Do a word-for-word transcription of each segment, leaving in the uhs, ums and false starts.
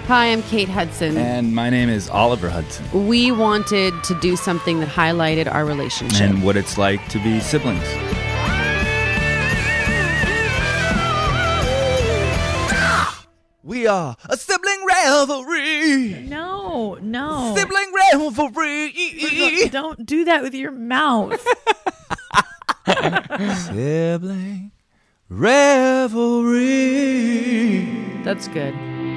Hi, I'm Kate Hudson. And my name is Oliver Hudson. We wanted to do something that highlighted our relationship. And what it's like to be siblings. We are a sibling revelry. No, no. Sibling revelry. Don't do that with your mouth. Sibling revelry. That's good.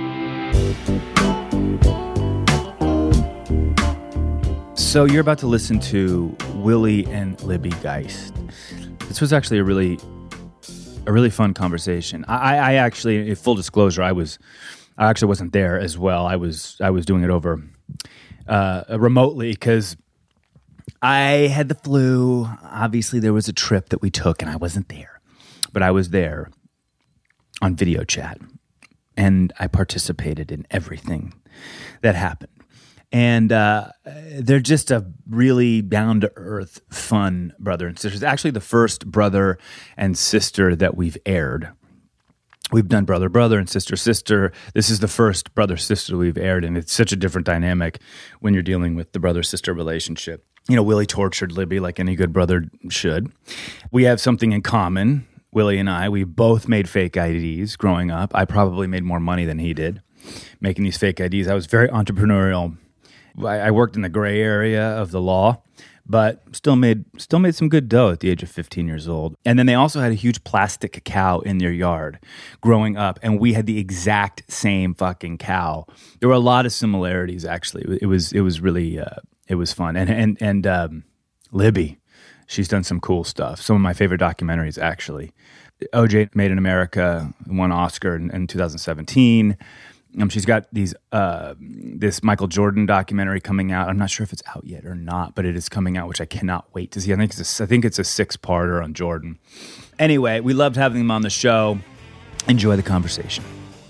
So you're about to listen to Willie and Libby Geist. This was actually a really, a really fun conversation. I, I actually, in full disclosure, I was, I actually wasn't there as well. I was, I was doing it over uh, remotely because I had the flu. Obviously, there was a trip that we took, and I wasn't there, but I was there on video chat, and I participated in everything that happened. And uh, they're just a really down-to-earth, fun brother and sister. It's actually the first brother and sister that we've aired. We've done brother, brother, and sister, sister. This is the first brother, sister we've aired, and it's such a different dynamic when you're dealing with the brother-sister relationship. You know, Willie tortured Libby like any good brother should. We have something in common, Willie and I. We both made fake I Ds growing up. I probably made more money than he did making these fake I Ds. I was very entrepreneurial. I worked in the gray area of the law, but still made still made some good dough at the age of fifteen years old. And then they also had a huge plastic cow in their yard growing up, and we had the exact same fucking cow. There were a lot of similarities, actually. It was it was really uh, it was fun. And and and um, Libby, she's done some cool stuff. Some of my favorite documentaries, actually. O J Made in America won Oscar in, in two thousand seventeen. Um, she's got these uh, this Michael Jordan documentary coming out. I'm not sure if it's out yet or not, but it is coming out, which I cannot wait to see. I think it's a, I think it's a six-parter on Jordan. Anyway, we loved having them on the show. Enjoy the conversation.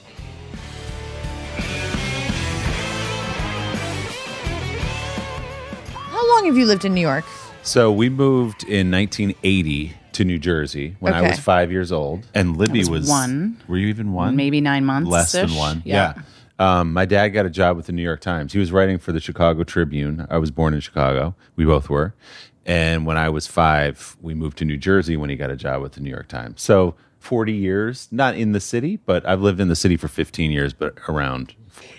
How long have you lived in New York? So we moved in nineteen eighty to New Jersey when Okay. I was five years old, and Libby was was, one. Were you even one? Maybe nine months. Less than one. Yeah. Yeah. Um, my dad got a job with the New York Times. He was writing for the Chicago Tribune. I was born in Chicago. We both were. And when I was five, we moved to New Jersey when he got a job with the New York Times. So forty years, not in the city, but I've lived in the city for fifteen years, but around.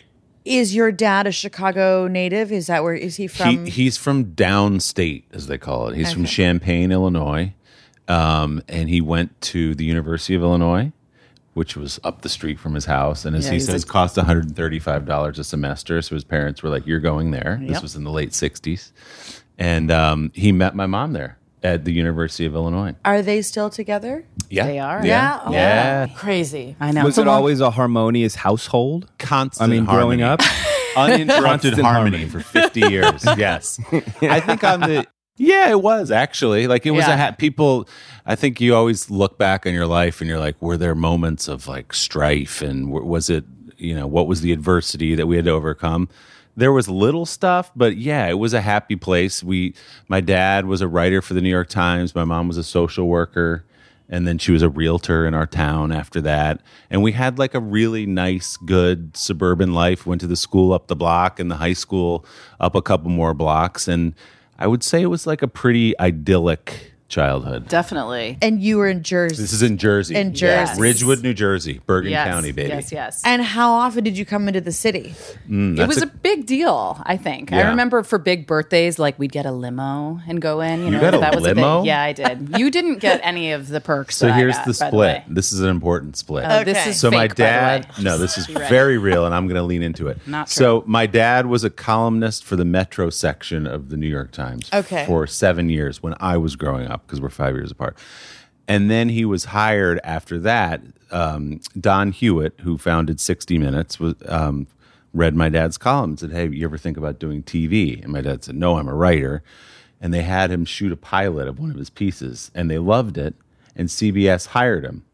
Is your dad a Chicago native? Is that where is he from? He, he's from downstate, as they call it. He's Okay. from Champaign, Illinois. Um, and he went to the University of Illinois, which was up the street from his house. And as Yeah, he he's says, a- cost one hundred thirty-five dollars a semester. So his parents were like, you're going there. This Yep. was in the late sixties. And um, he met my mom there at the University of Illinois. Are they still together? Yeah. They are? Yeah. Yeah? Oh. Yeah. Crazy. I know. Was It's a it long- always a harmonious household? Constant I mean, harmony. growing up? Uninterrupted Constant harmony harmony. for fifty years. Yes. I think I'm the... Yeah, it was actually. Like it was Yeah. a ha- people. I think you always look back on your life and you're like, were there moments of like strife, and w- was it, you know, what was the adversity that we had to overcome? There was little stuff, but yeah, it was a happy place. We, my dad was a writer for the New York Times. My mom was a social worker, and then she was a realtor in our town after that. And we had like a really nice, good suburban life. Went to the school up the block and the high school up a couple more blocks, and I would say it was like a pretty idyllic childhood. Definitely. And you were in Jersey. This is in Jersey. In Jersey. Yes. Ridgewood, New Jersey, Bergen Yes. County, baby. Yes, yes. And how often did you come into the city? Mm, it that's was a- a, big deal, I think. I Yeah. remember for big birthdays, like we'd get a limo and go in. You, know, got a that was limo? A big, yeah, I did. You didn't get any of the perks. so that here's I got, the by split. way. This is an important split. Oh, this Okay. is So my fake, by the dad, way. no, this is Be ready. very real, and I'm going to lean into it. Not true. So my dad was a columnist for the Metro section of the New York Times Okay. for seven years when I was growing up, because we're five years apart. And then he was hired after that. Um, Don Hewitt, who founded sixty minutes, was um, read my dad's column and said, hey, you ever think about doing T V? And my dad said, no, I'm a writer. And they had him shoot a pilot of one of his pieces, and they loved it, and C B S hired him.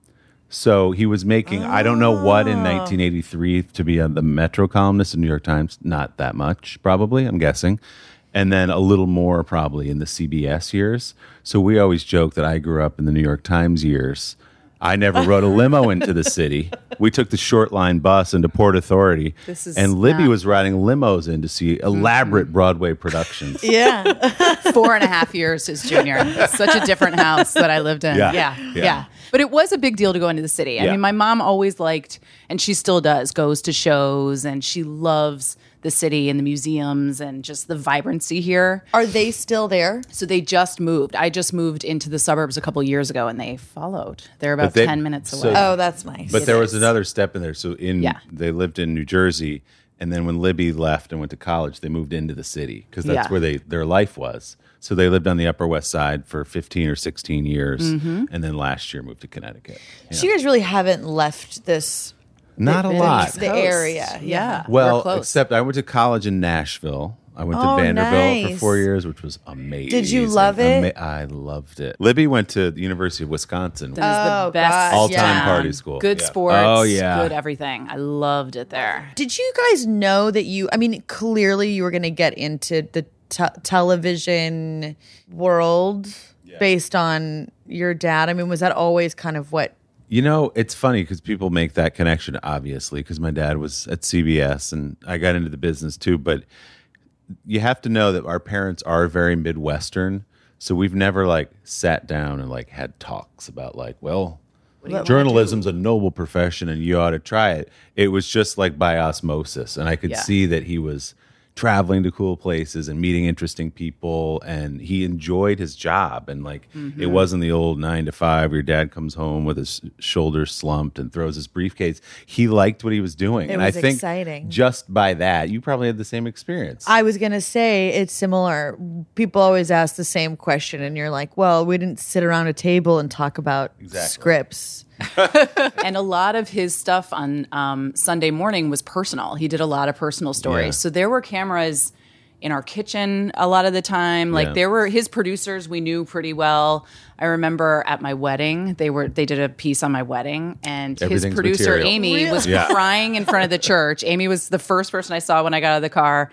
So he was making, I don't know what in nineteen eighty-three to be a, the Metro columnist in New York Times, not that much, probably, I'm guessing. And then a little more probably in the C B S years. So we always joke that I grew up in the New York Times years I never rode a limo into the city. We took the short line bus into Port Authority. This is and Libby not- was riding limos in to see elaborate Broadway productions. Yeah. Four and a half years his junior. Such a different house that I lived in. Yeah. Yeah. Yeah. Yeah. But it was a big deal to go into the city. I Yeah. mean, my mom always liked, and she still does, goes to shows, and she loves the city and the museums and just the vibrancy here. Are they still there? So they just moved. I just moved into the suburbs a couple years ago, and they followed. They're about But they- ten minutes so- away. Oh, that's nice. But It there was is. another step in there. So in Yeah. they lived in New Jersey, and then when Libby left and went to college, they moved into the city because that's Yeah. where they their life was. So they lived on the Upper West Side for fifteen or sixteen years, Mm-hmm. and then last year moved to Connecticut. So you guys really haven't left this Not a the, lot. the area. Yeah. Well, We're close. except I went to college in Nashville. I went to Oh, Vanderbilt for nice. four years, which was amazing. Did you love it? Ama- I loved it. Libby went to the University of Wisconsin. That is Oh, the best gosh, All-time yeah. party school. Good Yeah. sports. Oh, yeah. Good everything. I loved it there. Did you guys know that you, I mean, clearly you were going to get into the te- television world based on your dad? I mean, was that always kind of what? You know, it's funny because people make that connection, obviously, because my dad was at C B S and I got into the business too. But you have to know that our parents are very Midwestern. So we've never like sat down and like had talks about like, well, journalism's a noble profession and you ought to try it. It was just like by osmosis. And I could Yeah. see that he was traveling to cool places and meeting interesting people, and he enjoyed his job. And like Mm-hmm. it wasn't the old nine to five where your dad comes home with his shoulders slumped and throws his briefcase. He liked what he was doing. It and was I think exciting. just by that, you probably had the same experience. I was going to say it's similar. People always ask the same question, and you're like, well, we didn't sit around a table and talk about Exactly. scripts. And a lot of his stuff on um, Sunday morning was personal. He did a lot of personal stories. Yeah. So there were cameras in our kitchen a lot of the time. Like Yeah. there were his producers we knew pretty well. I remember at my wedding, they were they did a piece on my wedding, and his Everything's producer material. Amy Really? was Yeah. crying in front of the church. Amy was the first person I saw when I got out of the car.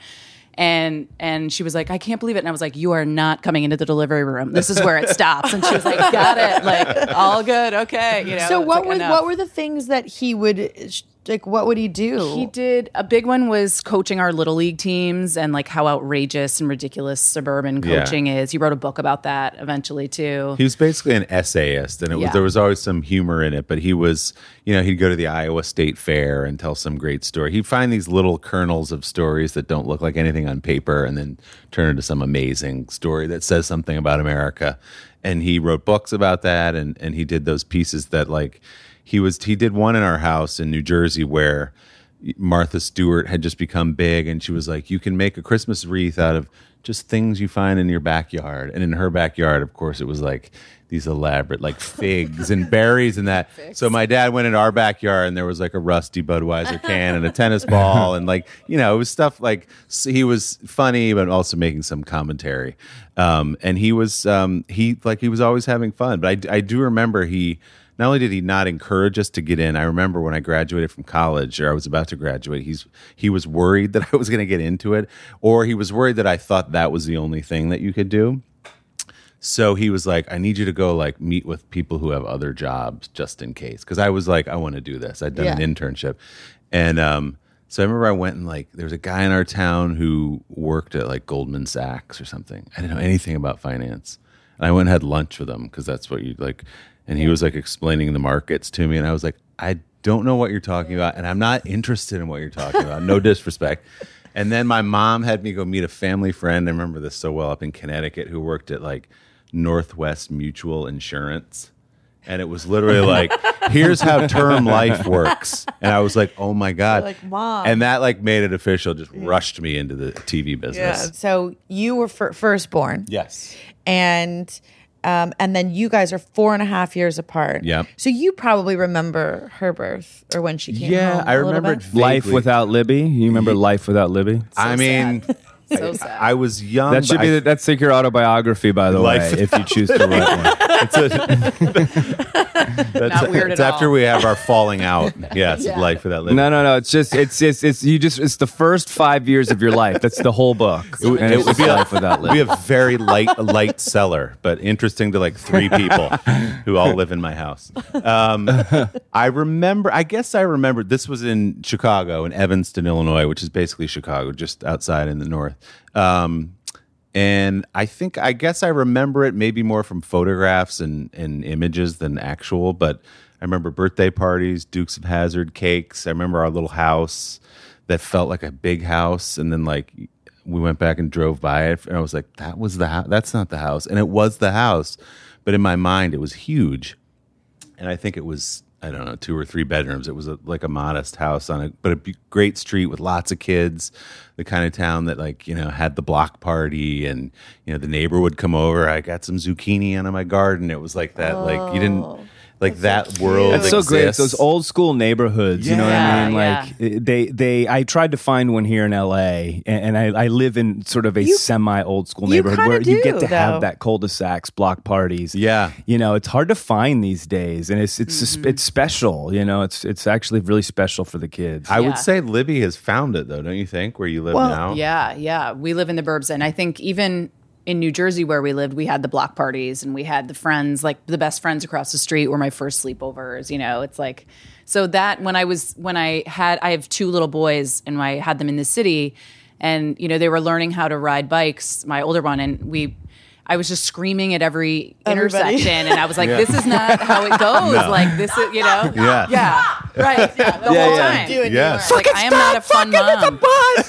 And and she was like, I can't believe it. And I was like, you are not coming into the delivery room. This is where it stops. And she was like, got it. Like, all good. Okay. You know, So it's what like, were enough. what were the things that he would like? What would he do? He did a big one was coaching our little league teams and like how outrageous and ridiculous suburban Yeah. coaching is. He wrote a book about that eventually too. He was basically an essayist, and it was Yeah. there was always some humor in it. But he was, you know, he'd go to the Iowa State Fair and tell some great story. He'd find these little kernels of stories that don't look like anything on paper, and then turn into some amazing story that says something about America. And he wrote books about that, and and he did those pieces that like he was. He did one in our house in New Jersey where Martha Stewart had just become big, and she was like, you can make a Christmas wreath out of just things you find in your backyard. And in her backyard, of course, it was like these elaborate like figs and berries and that. So my dad went into our backyard and there was like a rusty Budweiser can and a tennis ball. And like, you know, it was stuff like so he was funny, but also making some commentary. Um, and he was, um, he like, he was always having fun. But I, I do remember he, not only did he not encourage us to get in, I remember when I graduated from college, or I was about to graduate, he's he was worried that I was going to get into it, or he was worried that I thought that was the only thing that you could do. So he was like, I need you to go like meet with people who have other jobs just in case. Because I was like, I want to do this. I'd done Yeah. an internship. And um, so I remember I went and like, there was a guy in our town who worked at like Goldman Sachs or something. I didn't know anything about finance. And I went and had lunch with him because that's what you like. And he was like explaining the markets to me. And I was like, I don't know what you're talking about. And I'm not interested in what you're talking about. No disrespect. And then my mom had me go meet a family friend. I remember this so well up in Connecticut who worked at like Northwest Mutual Insurance. And it was literally like, here's how term life works. And I was like, oh my God. Like, Mom. And that like made it official, just rushed me into the T V Yeah. business. So you were fir- firstborn, Yes. and um, and then you guys are four and a half years apart. Yep. So you probably remember her birth or when she came Yeah, home. I a little remember bit? it Life vaguely. Without Libby. You remember Life Without Libby? I mean, So sad. I was young. That should but be I- the, that's like your autobiography, by the Life way, if you choose to write one. It's a, that's, Not weird it's at after all. we have our falling out. Yes, Life Without Libby. No, no, no. It's just it's it's it's you just it's the first five years of your life. That's the whole book. It would, And it it's would just be Life a, Without be Libby. a very light light seller, but interesting to like three people who all live in my house. Um, I remember. I guess I remember. This was in Chicago, in Evanston, Illinois, which is basically Chicago, just outside in the north. Um, and I think I guess I remember it maybe more from photographs and, and images than actual. But I remember birthday parties, Dukes of Hazzard cakes. I remember our little house that felt like a big house, and then like we went back and drove by it, and I was like, "That was the house. That's not the house," and it was the house, but in my mind, it was huge, and I think it was I don't know two or three bedrooms. It was a, like a modest house on a but a b- great street with lots of kids, the kind of town that like you know had the block party, and you know the neighbor would come over. I got some zucchini out of my garden. It was like that. Like you didn't. Like that world That's so great. It's exists. those old school neighborhoods, you know what I mean? Yeah, Like they, they. I tried to find one here in L A, and, and I, I live in sort of a You- semi old school you neighborhood kinda where you do, get to though. have that cul-de-sacs, block parties. Yeah. you know, it's hard to find these days, and it's it's Mm-hmm. it's special. You know, it's it's actually really special for the kids. I Yeah. would say Libby has found it though, don't you think? Where you live Well, now? Yeah, yeah. We live in the burbs, and I think even in New Jersey where we lived, we had the block parties and we had the friends, like the best friends across the street were my first sleepovers. You know, it's like so that when I was when I had I have two little boys and I had them in the city, and you know they were learning how to ride bikes. My older one and we. I was just screaming at every Everybody. intersection, and I was like, "This is not how it goes. No. Like this is, you know, Yeah. yeah, right, yeah, the Yeah, whole yeah. time. Do it Yeah. anymore. Like I am not a fun mom.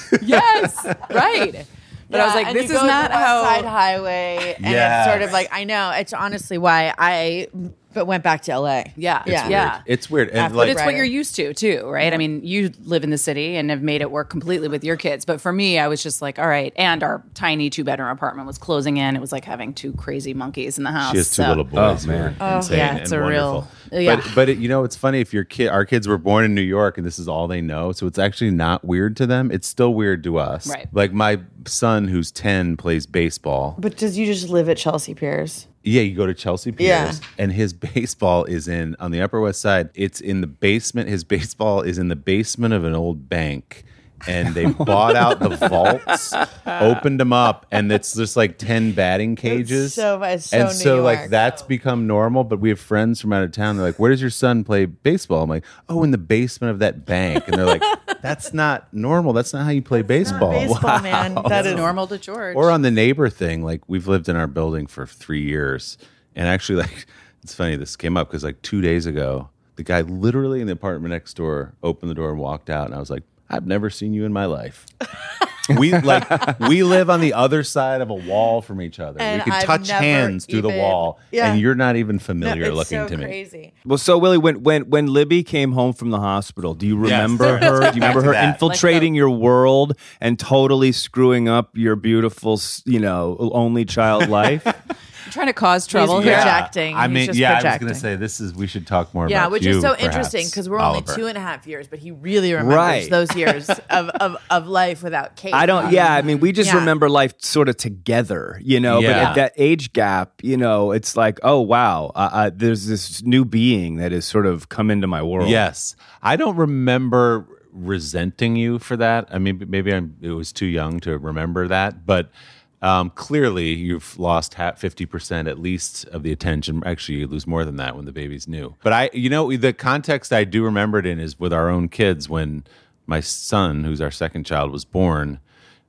Yes, right. But I was Yeah, like, and this you is go to not West how. Side Highway, and Yes. it's sort of like I know. It's honestly why I but went back to L A. Yeah, Yeah. Weird. yeah. It's weird. And After But like it's what Writer. you're used to too, right? I mean, you live in the city and have made it work completely with your kids. But for me, I was just like, all right. And our tiny two bedroom apartment was closing in. It was like having two crazy monkeys in the house. she has two so- little boys. Oh, man. who are insane yeah, it's and a real- wonderful. yeah. But but it, you know, it's funny if your kid, our kids were born in New York, and this is all they know, so it's actually not weird to them. It's still weird to us. Right. Like my son, who's ten, plays baseball. But does you just live at Chelsea Piers? Yeah, you go to Chelsea Piers, Yeah. and his baseball is in on the Upper West Side. It's in the basement. His baseball is in the basement of an old bank, and they bought out the vaults, opened them up, and it's just like ten batting cages. so- it's so and New so like York. that's become normal. But we have friends from out of town. They're like, "Where does your son play baseball?" I'm like, "Oh, in the basement of that bank." And they're like, "That's not normal. That's not how you play baseball." Baseball, man. That That's is normal to George. Or on the neighbor thing, like we've lived in our building for three years, and actually, like it's funny this came up because like two days ago, the guy literally in the apartment next door opened the door and walked out, and I was like, "I've never seen you in my life." we like we live on the other side of a wall from each other. And we can I've touch never hands through the even- wall, Yeah. and you're not even no, familiar it's looking so to me. crazy. Well, so Willie, when when when Libby came home from the hospital, do you remember Yes. her? Do you remember to her that. infiltrating your world and totally screwing up your beautiful, s- you know, only child life? You're trying to cause trouble He's here. projecting. I He's mean, just yeah, I was projecting. going to say this is. We should talk more. Yeah, about which you, is so perhaps, interesting because we're only Oliver. two and a half years, but he really remembers Right. those years of, of, of life without Kate. I don't. Yeah, I mean, we just Yeah. remember life sort of together, you know. But Yeah. at that age gap, you know, it's like, oh wow, uh, uh, there's this new being that has sort of come into my world. Yes, I don't remember resenting you for that. I mean, maybe I'm, it was too young to remember that, but um, clearly you've lost fifty percent at least of the attention. Actually, you lose more than that when the baby's new. But I, you know, the context I do remember it in is with our own kids when my son, who's our second child, was born,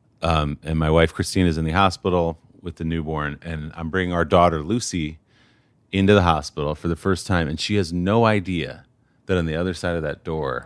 um, and my wife Christina's in the hospital with the newborn, and I'm bringing our daughter Lucy into the hospital for the first time, and she has no idea that on the other side of that door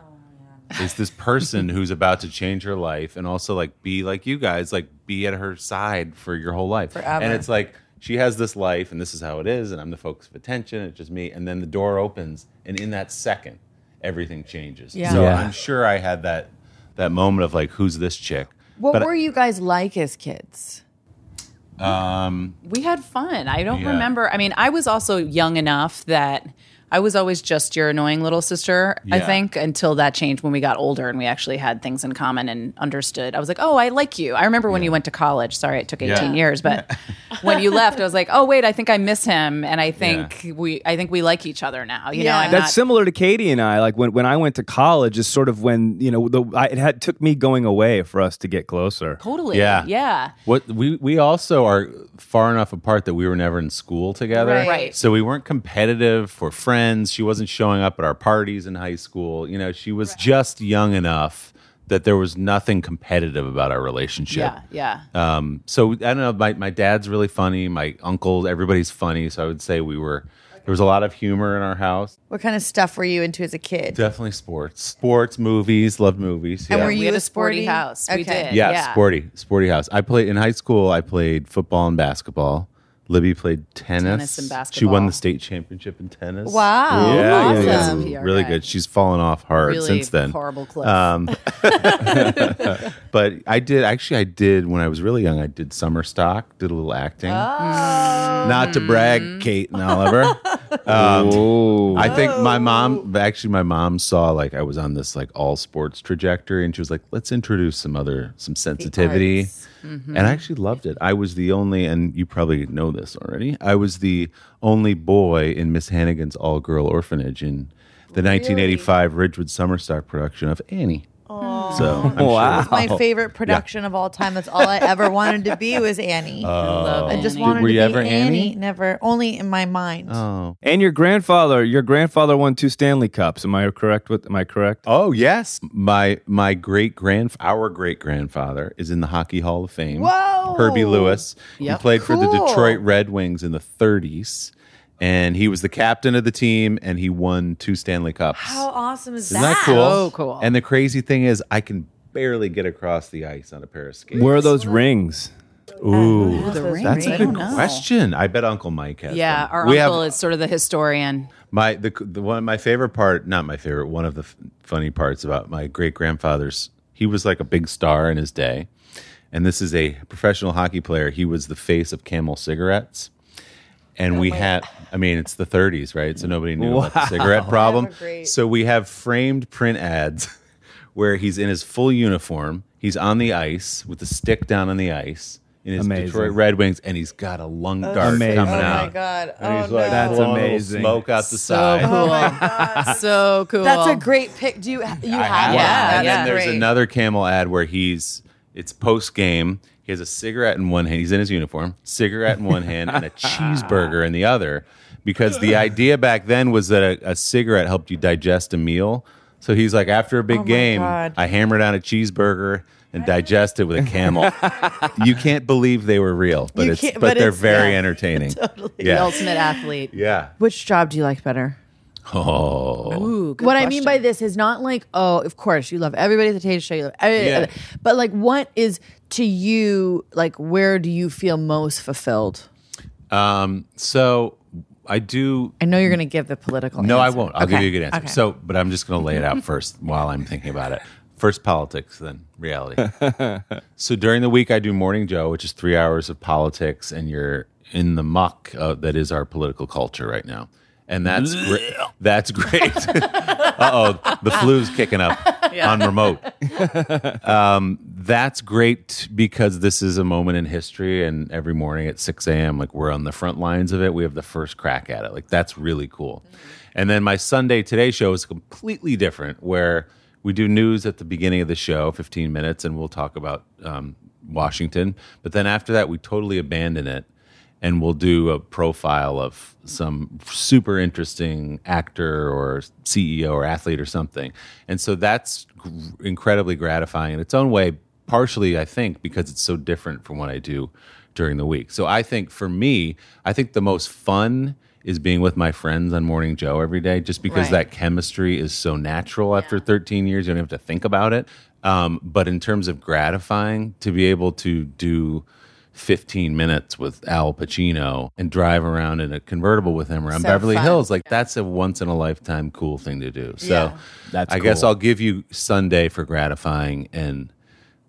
is this person who's about to change her life and also like be like you guys, like be at her side for your whole life. Forever. And it's like she has this life and this is how it is, and I'm the focus of attention. It's just me. And then the door opens, and in that second, everything changes. Yeah. So Yeah. I'm sure I had that that moment of like, who's this chick? What But- were you guys like as kids? Um, We had fun. I don't Yeah. remember. I mean, I was also young enough that I was always just your annoying little sister, I Yeah. think, until that changed when we got older and we actually had things in common and understood. I was like, oh, I like you. I remember when you went to college. Sorry, it took eighteen Yeah. years, but when you left, I was like, oh, wait, I think I miss him, and I think Yeah. we, I think we like each other now. You Yeah. know, I'm That's not, similar to Katie and I. Like when, when I went to college, is sort of when you know the I, it had took me going away for us to get closer. totally. Yeah. yeah. What we we also are far enough apart that we were never in school together. Right. Right. So we weren't competitive for friends. She wasn't showing up at our parties in high school. You know, she was just young enough that there was nothing competitive about our relationship. Yeah, yeah. Um, so I don't know. My my dad's really funny. My uncle, everybody's funny. So I would say we were. There was a lot of humor in our house. What kind of stuff were you into as a kid? Definitely sports, sports, movies. Loved movies. And yeah. were We you had a a sporty sporty house. We Okay. did. Yeah, Yeah. sporty, sporty house. I played in high school. I played football and basketball. Libby played tennis. Tennis and She won basketball. the state championship in tennis. Wow. Yeah, yeah, Awesome. yeah. P R Really guy. good. She's fallen off hard Really since then. horrible cliff. Um, but I did actually. I did when I was really young. I did summer stock. Did a little acting. Not to brag, Kate and Oliver. Um, Oh, I think my mom, actually, my mom saw like I was on this like all sports trajectory, and she was like, "Let's introduce some other some sensitivity." And I actually loved it. I was the only, and you probably know this already. I was the only boy in Miss Hannigan's all girl orphanage in the nineteen eighty-five Ridgewood Summerstock production of Annie. So I'm Wow. sure. My favorite production of all time. That's all I ever wanted to be was Annie. Love I just Annie. wanted Were to you be ever Annie. Annie? Never. Only in my mind. Oh. and your grandfather, your grandfather won two Stanley Cups. Am I correct? With am I correct? Oh yes, my my great grand our great grandfather is in the Hockey Hall of Fame. Whoa! Herbie Lewis. Yep. He played for the Cool. Detroit Red Wings in the thirties, and he was the captain of the team, and he won two Stanley Cups. How awesome is Isn't that cool? So cool. And the crazy thing is, I can barely get across the ice on a pair of skates. Where are those rings? Ooh, the rings? that's a I good don't know. question. I bet Uncle Mike has. Yeah, them. our We uncle have, is sort of the historian. My the the one my favorite part, not my favorite, one of the f- funny parts about my great grandfather's. He was like a big star in his day, and this is a professional hockey player. He was the face of Camel cigarettes, and we had. I mean, it's the thirties, right? So nobody knew about the cigarette problem. That's great. So we have framed print ads where he's in his full uniform. He's on the ice with the stick down on the ice in his Amazing. Detroit Red Wings, and he's got a lung dart Amazing. coming Oh my out. God. And he's Oh, like no. That's blowing a little amazing. smoke out the So side. cool. So cool. That's a great pic. Do you you have I one? have Yeah, one. That's And then yeah. there's great. another Camel ad where he's it's post game. He has a cigarette in one hand. He's in his uniform, cigarette in one hand, and a cheeseburger in the other. Because the idea back then was that a, a cigarette helped you digest a meal. So he's like, after a big Oh my game, God. I hammer down a cheeseburger and digest it with a Camel. You can't believe they were real, but You it's can't- but, but they're it's- very yeah. entertaining. the Yeah, ultimate athlete. yeah. Which job do you like better? Oh, Ooh, good What I question. mean by this is not like, oh, of course you love everybody at the Taste Show, you love everybody, Yeah. but like, what is to you like? Where do you feel most fulfilled? um, so I do. I know you're going to give the political. No, I answer. won't. I'll give Okay. you a good answer. Okay. So, but I'm just going to lay it out first while I'm thinking about it. First politics, then reality. So during the week, I do Morning Joe, which is three hours of politics, and you're in the muck uh, that is our political culture right now, and that's great. That's great. uh oh, the flu's kicking up on remote. um, that's great because this is a moment in history, and every morning at six a.m., like we're on the front lines of it. We have the first crack at it. Like that's really cool. And then my Sunday Today show is completely different, where we do news at the beginning of the show, fifteen minutes, and we'll talk about um, Washington. But then after that, we totally abandon it, and we'll do a profile of some super interesting actor or C E O or athlete or something. And so that's gr- incredibly gratifying in its own way, partially, I think, because it's so different from what I do during the week. So I think for me, I think the most fun is being with my friends on Morning Joe every day, just because Right. that chemistry is so natural after thirteen years. You don't have to think about it. Um, but in terms of gratifying, to be able to do fifteen minutes with Al Pacino and drive around in a convertible with him around So Beverly fun. Hills, like that's a once in a lifetime cool thing to do. So Yeah. That's I guess cool. I'll give you Sunday for gratifying and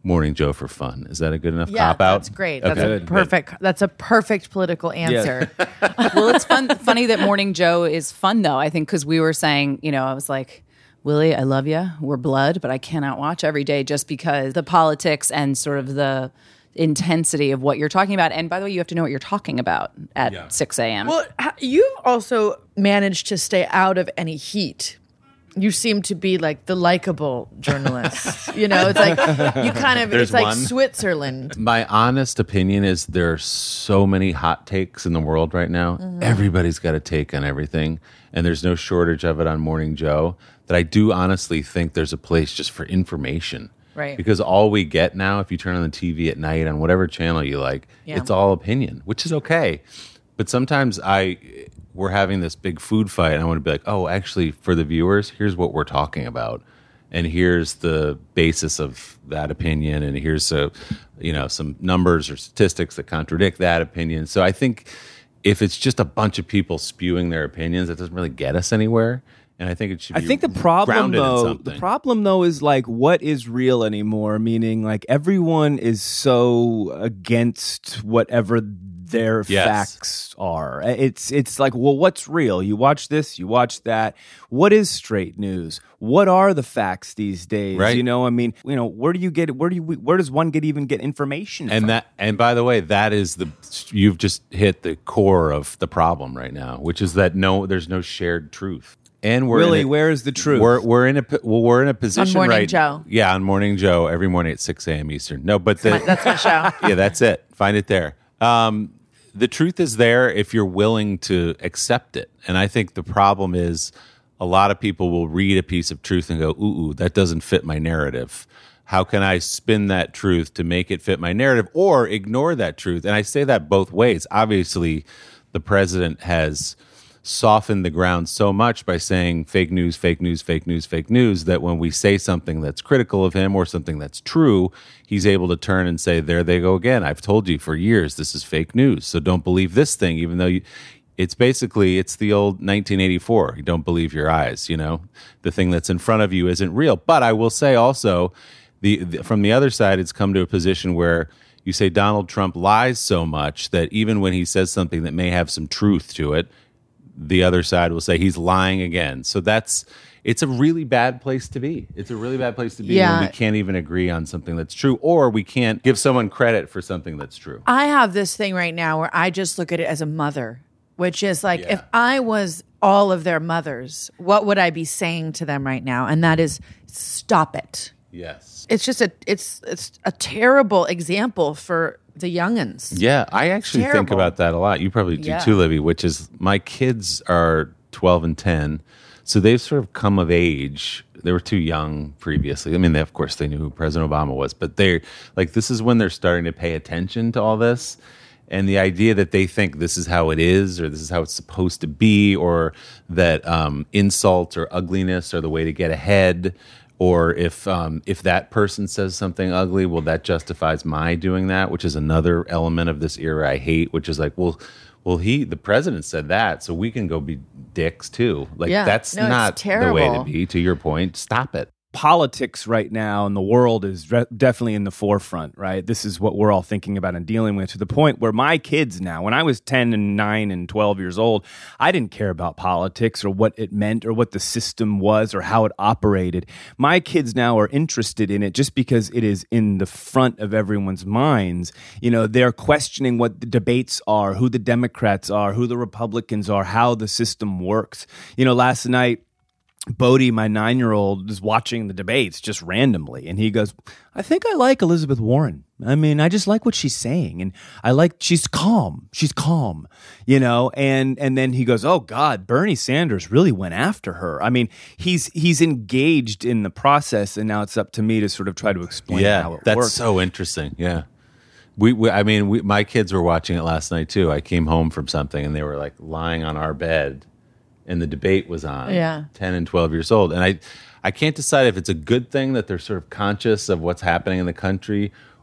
Morning Joe for fun. Is that a good enough Yeah, cop out? that's great. That's Okay, a good. perfect. That's a perfect political answer. Well, it's fun, funny that Morning Joe is fun, though, I think, because we were saying, you know, I was like, Willie, I love you. We're blood, but I cannot watch every day just because the politics and sort of the intensity of what you're talking about. And by the way, you have to know what you're talking about at Yeah. six a.m. Well, ha- you've also managed to stay out of any heat. You seem to be like the likable journalist. You know, it's like you kind of, There's it's like one. Switzerland. My honest opinion is there are so many hot takes in the world right now. Mm-hmm. Everybody's got a take on everything, and there's no shortage of it on Morning Joe. That I do honestly think there's a place just for information. Right. Because all we get now, if you turn on the T V at night on whatever channel you like, Yeah. it's all opinion, which is okay. But sometimes I we're having this big food fight, and I want to be like, oh, actually, for the viewers, here's what we're talking about, and here's the basis of that opinion, and here's a, you know, some numbers or statistics that contradict that opinion. So I think if it's just a bunch of people spewing their opinions, that doesn't really get us anywhere. And I think it should I be think the problem grounded in though, something. the problem though is like what is real anymore, meaning like everyone is so against whatever their Yes. facts are. It's it's like, well, what's real? You watch this, you watch that. What is straight news? What are the facts these days? Right. You know, I mean, you know, where do you get where do you where does one get even get information And from? that, and by the way, that is the you've just hit the core of the problem right now, which is that no, there's no shared truth. And we're Really, in a, where is the truth? We're we're in a po- well, we're in a position Morning right. Joe. Yeah, on Morning Joe every morning at six a.m. Eastern. No, but the, That's my show. yeah, that's it. Find it there. Um, the truth is there if you're willing to accept it. And I think the problem is a lot of people will read a piece of truth and go, ooh, ooh, that doesn't fit my narrative. How can I spin that truth to make it fit my narrative or ignore that truth? And I say that both ways. Obviously, the president has softened the ground so much by saying fake news, fake news, fake news, fake news, that when we say something that's critical of him or something that's true, he's able to turn and say, there they go again. I've told you for years this is fake news. So don't believe this thing, even though you, it's basically, it's the old nineteen eighty-four. You don't believe your eyes, you know? The thing that's in front of you isn't real. But I will say also, the, the from the other side, it's come to a position where you say Donald Trump lies so much that even when he says something that may have some truth to it, the other side will say he's lying again. So that's, it's a really bad place to be. It's a really bad place to be Yeah. when we can't even agree on something that's true, or we can't give someone credit for something that's true. I have this thing right now where I just look at it as a mother, which is like, Yeah. if I was all of their mothers, what would I be saying to them right now? And that is, stop it. Yes. It's just a, it's, it's a terrible example for the youngins. Yeah, I actually think terrible. about that a lot. You probably do Yeah. too, Libby, which is my kids are twelve and ten. So they've sort of come of age. They were too young previously. I mean, they, of course, they knew who President Obama was, but they're like, this is when they're starting to pay attention to all this. And the idea that they think this is how it is, or this is how it's supposed to be, or that um, insults or ugliness are the way to get ahead, or if um, if that person says something ugly, well, that justifies my doing that, which is another element of this era I hate, which is like, well, well, he, the president said that, so we can go be dicks too. Like, Yeah. that's No, it's not the way to terrible. be, to your point. Stop it. Politics right now in the world is re- definitely in the forefront, right? This is what we're all thinking about and dealing with, to the point where my kids now, when I was ten and nine and twelve years old, I didn't care about politics or what it meant or what the system was or how it operated. My kids now are interested in it just because it is in the front of everyone's minds. You know, they're questioning what the debates are, who the Democrats are, who the Republicans are, how the system works. You know, last night, Bodie, my nine-year-old, is watching the debates just randomly, and he goes, I think I like Elizabeth Warren. I mean, I just like what she's saying, and I like, she's calm. She's calm, you know, and and then he goes, oh, God, Bernie Sanders really went after her. I mean, he's he's engaged in the process, and now it's up to me to sort of try to explain Yeah, how it that's works. so interesting. Yeah. We, we I mean, we, my kids were watching it last night too. I came home from something and they were like lying on our bed and the debate was on. Yeah. ten and twelve years old. And I I can't decide if it's a good thing that they're sort of conscious of what's happening in the country,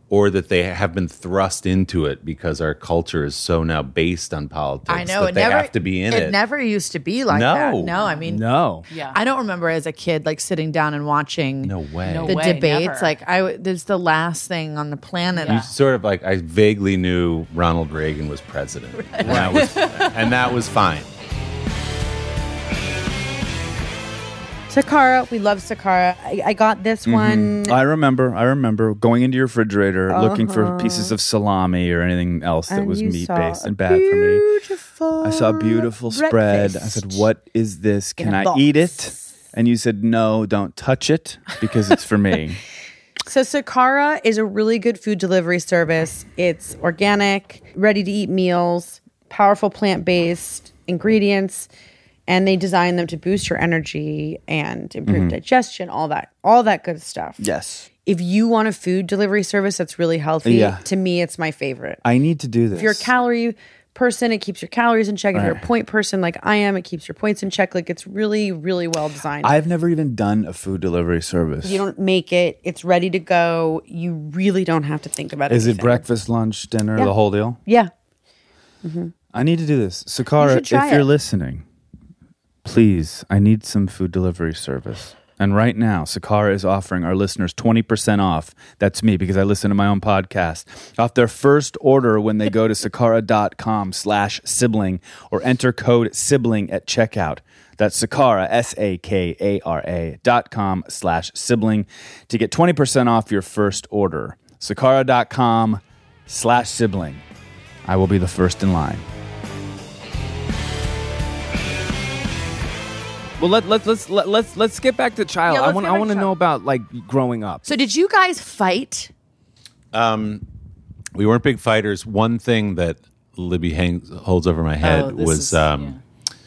or that they have been thrust into it because our culture is so now based on politics. I know that it they never have to be in it. It never used to be like No. that. No, I mean, No. Yeah. I don't remember as a kid like sitting down and watching No way. No the way, debates. never. Like I, w- there's the last thing on the planet. You sort of like I vaguely knew Ronald Reagan was president, and, that was, and that was fine. Sakara, we love Sakara. I, I got this one. I remember. I remember going into your refrigerator looking for pieces of salami or anything else that And was you meat saw based a and bad for me. Beautiful I saw a beautiful spread. I said, breakfast. "What is this? Can a I box." eat it?" And you said, "No, don't touch it because it's for me." So Sakara is a really good food delivery service. It's organic, ready to eat meals, powerful plant-based ingredients, and they design them to boost your energy and improve digestion, all that, all that good stuff. Yes, If you want a food delivery service that's really healthy, Yeah. to me, it's my favorite. I need to do this. If you're a calorie person, it keeps your calories in check. If you're a point person like I am, it keeps your points in check. Like it's really, really well designed. I've never even done a food delivery service. you don't make it. It's ready to go. You really don't have to think about it. Is it breakfast, lunch, dinner, Yeah. the whole deal? Yeah. I need to do this. Sakara, You if should try you're it. listening, please, I need some food delivery service. And right now, Sakara is offering our listeners twenty percent off. That's me because I listen to my own podcast. Off their first order when they go to sakara.com slash sibling or enter code sibling at checkout. That's Sakara, S A K A R A dot com slash sibling to get twenty percent off your first order. Sakara.com slash sibling. I will be the first in line. Well, let, let, let's let, let's let's get back to child. Yeah, I let's want get I back want to to know child. about like growing up. So did you guys fight? Um, we weren't big fighters. One thing that Libby hangs, holds over my head Oh, this was is- um, yeah.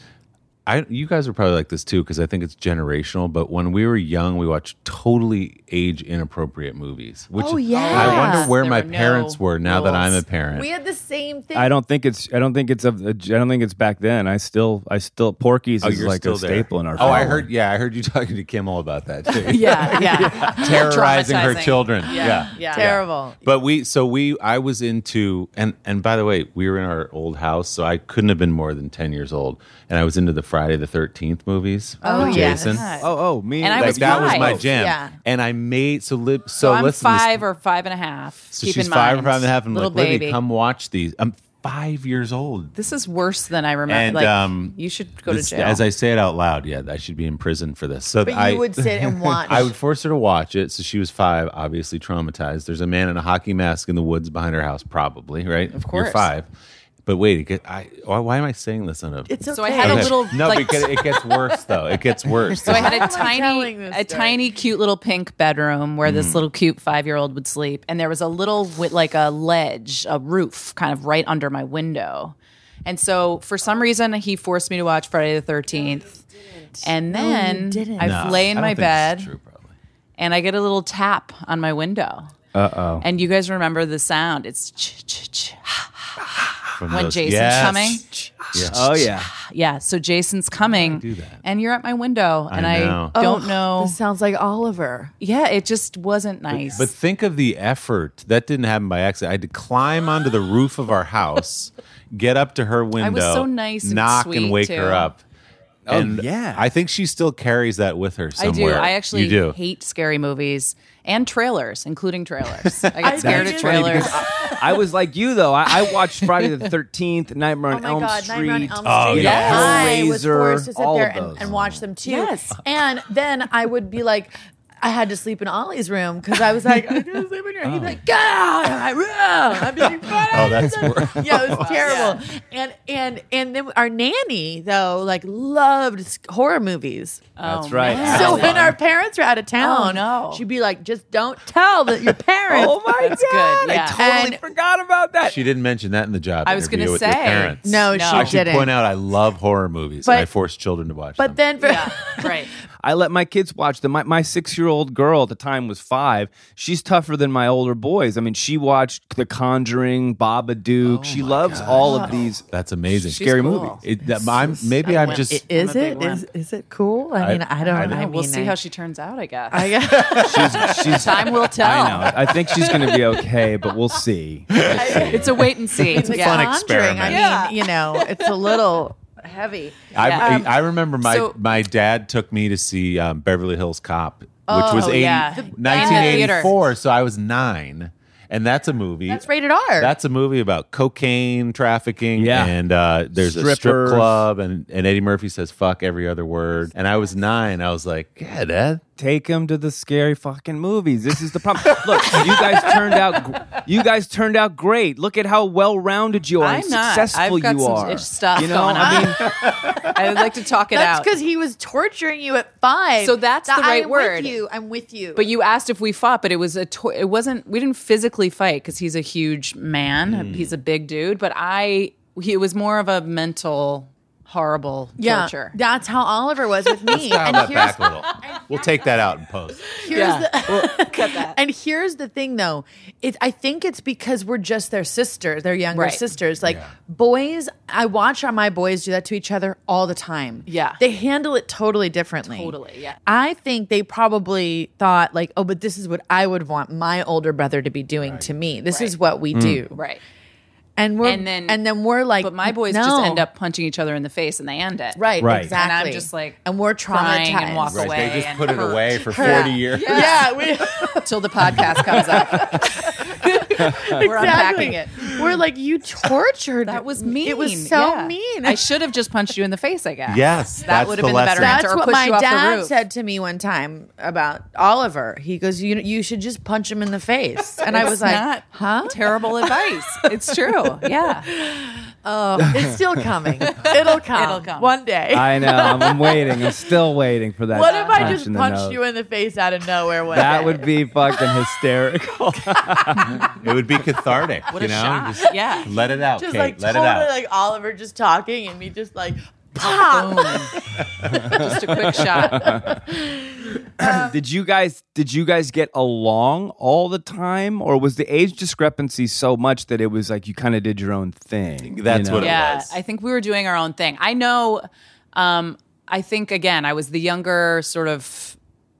I. You guys are probably like this too because I think it's generational. But when we were young, we watched totally age inappropriate movies. Which Oh, is- yeah. I wonder where There my were no parents were now that I'm a rules. parent. We had the same thing. I don't think it's I don't think it's of I don't think it's back then. I still I still Porky's Oh, is you're like still a there. staple in our Oh, family. I heard. Yeah, I heard you talking to Kimmel about that too. Yeah, yeah. Terrorizing her Traumatizing. children. Yeah, Yeah, yeah. Terrible. But we, so we, I was into, and and by the way, we were in our old house, so I couldn't have been more than ten years old, and I was into the Friday the thirteenth movies. Oh, with yes. Jason. Oh, oh, me And I Like was that was five. my jam, Yeah. and I made so lib. So, So I'm listen, to this- five or five and a half. so keep she's in five mind. or five and a half, and I'm little like, Libby, baby. come watch these. I'm five years old. This is worse than I remember. And, like, um, you should go This- to jail. As I say it out loud, yeah, I should be in prison for this. So But I you would sit and watch. I would force her to watch it. So she was five, obviously traumatized. There's a man in a hockey mask in the woods behind her house, probably, right? Of course. You're five. But wait, it get, I, why, why am I saying this on a... It's okay. So I had a Okay. little No, like, because it gets worse, though. It gets worse. So I had a Why am I tiny, telling this a story? tiny, cute little pink bedroom where Mm. this little cute five year old would sleep, and there was a little with like a ledge, a roof, kind of right under my window. And so for some reason, he forced me to watch Friday the Thirteenth, and then didn't. I No, lay in I my don't think bed, this is true, probably. and I get a little tap on my window. Uh oh. And you guys remember the sound? It's ch ch ch. From When those- Jason's Yes. coming. Yes. Oh yeah. Yeah, so Jason's coming, do that? and you're at my window, and I I, know. don't Oh, know. This sounds like Oliver. Yeah, it just wasn't nice. But think of the effort. That didn't happen by accident. I had to climb onto the roof of our house, get up to her window, so nice and knock sweet, and wake too. her up. Oh, And yeah. I think she still carries that with her I do. somewhere. I actually you do. hate scary movies and trailers, including trailers. I get I scared think of it's Funny trailers. because I, I was like you though. I, I watched Friday the Thirteenth, Nightmare Oh on my Elm God, Street. Nightmare on Elm Oh, Street. yes. I was Hellraiser, forced to sit all there of and, those. and watch them too. Yes. And then I would be like, I had to sleep in Ollie's room because I was like, I'm gonna sleep in here. He'd be like, get out of my room. I'd be like, Oh, that's worse. yeah, it was terrible. And and and then our nanny though, like loved s- horror movies. That's Oh, right. man. So Aslan. when our parents were out of town, Oh, no. she'd be like, just don't tell that your parents. Oh my That's god! good, yeah. I totally And- forgot about that. She didn't mention that in the job I was interview gonna with your say. parents. No, No. she I should didn't. point out I love horror movies. But- and I force children to watch But them. then for Yeah, right. I let my kids watch them. My, my six-year-old girl at the time was five. She's tougher than my older boys. I mean, she watched The Conjuring, Babadook. Oh she my loves gosh. all of these That's amazing. scary cool. movies. It, that, I'm, maybe I'm just. I- Is I'm a it? big Is, wimp. is it cool? I I- mean, I don't I know. don't I know. We'll mean, see I- how she turns out, I guess. I guess. She's, she's, Time will tell. I know. I think she's going to be okay, but we'll see. It's a wait and see. It's a yeah. fun Conjuring. experiment. I mean, Yeah. you know, it's a little heavy. I, Yeah. I remember my, so- my dad took me to see um, Beverly Hills Cop, which was Oh, eighty, yeah. The- nineteen eighty-four, in the so I was nine. And that's a movie. That's rated R. That's a movie about cocaine trafficking. Yeah. And uh, there's a strip Strippers. club, and, and Eddie Murphy says fuck every other word. And I was nine. I was like, yeah, Dad. Take him to the scary fucking movies. This is the problem. Look, you guys turned out. gr- You guys turned out great. Look at how well-rounded you are I'm and not. successful I've got you some are. stuff you know, going I on. mean, I would like to talk it That's out. because he was torturing you at five. So that's the right I'm word. With you. I'm with you. But you asked if we fought, but it was a to- it wasn't. We didn't physically fight because he's a huge man. He's a big dude. But I, he, it was more of a mental, horrible yeah, torture. that's how Oliver was with me. Dial and that here's, back a little. We'll take that out in post. here's Yeah. the Cut that. and here's the thing, though. It, I think it's because we're just their sisters, their younger Right. sisters. Like boys, I watch my boys do that to each other all the time. Yeah. they handle it totally differently. Totally, yeah. I think they probably thought like, oh, but this is what I would want my older brother to be doing to me. This is what we do. Right. And we're And then- and then we're like, But my boys no. just end up punching each other in the face and they end it. right, Right. exactly. And I'm just like and we're crying traumatized and walk Right. away. They just and put it hurt. away for Hurt. forty years. Yeah, we Till the podcast comes up. We're unpacking it. We're like, you tortured. That was mean. It was so Yeah. mean. I should have just punched you in the face, I guess. Yes, That that's would have the been the better lesson. answer. That's or what push my you off the dad roof. said to me one time about Oliver. He goes, "You you should just punch him in the face." And I was It's like, not "Huh? terrible advice. It's true. Yeah. Oh, it's still coming. It'll come. It'll come. one day." I know. I'm, I'm waiting. I'm still waiting for that. What if I punch just in the punched nose. you in the face out of nowhere one That day? would be fucking hysterical. It would be cathartic. What you a know? shock. Just Yeah. let it out, just Kate. like let totally it out. like Oliver just talking and me just like pop. Just a quick shot. did you guys did you guys get along all the time, or was the age discrepancy so much that it was like you kind of did your own thing? That's you know? what it Yeah. was. I think we were doing our own thing. I know, um, I think, again, I was the younger sort of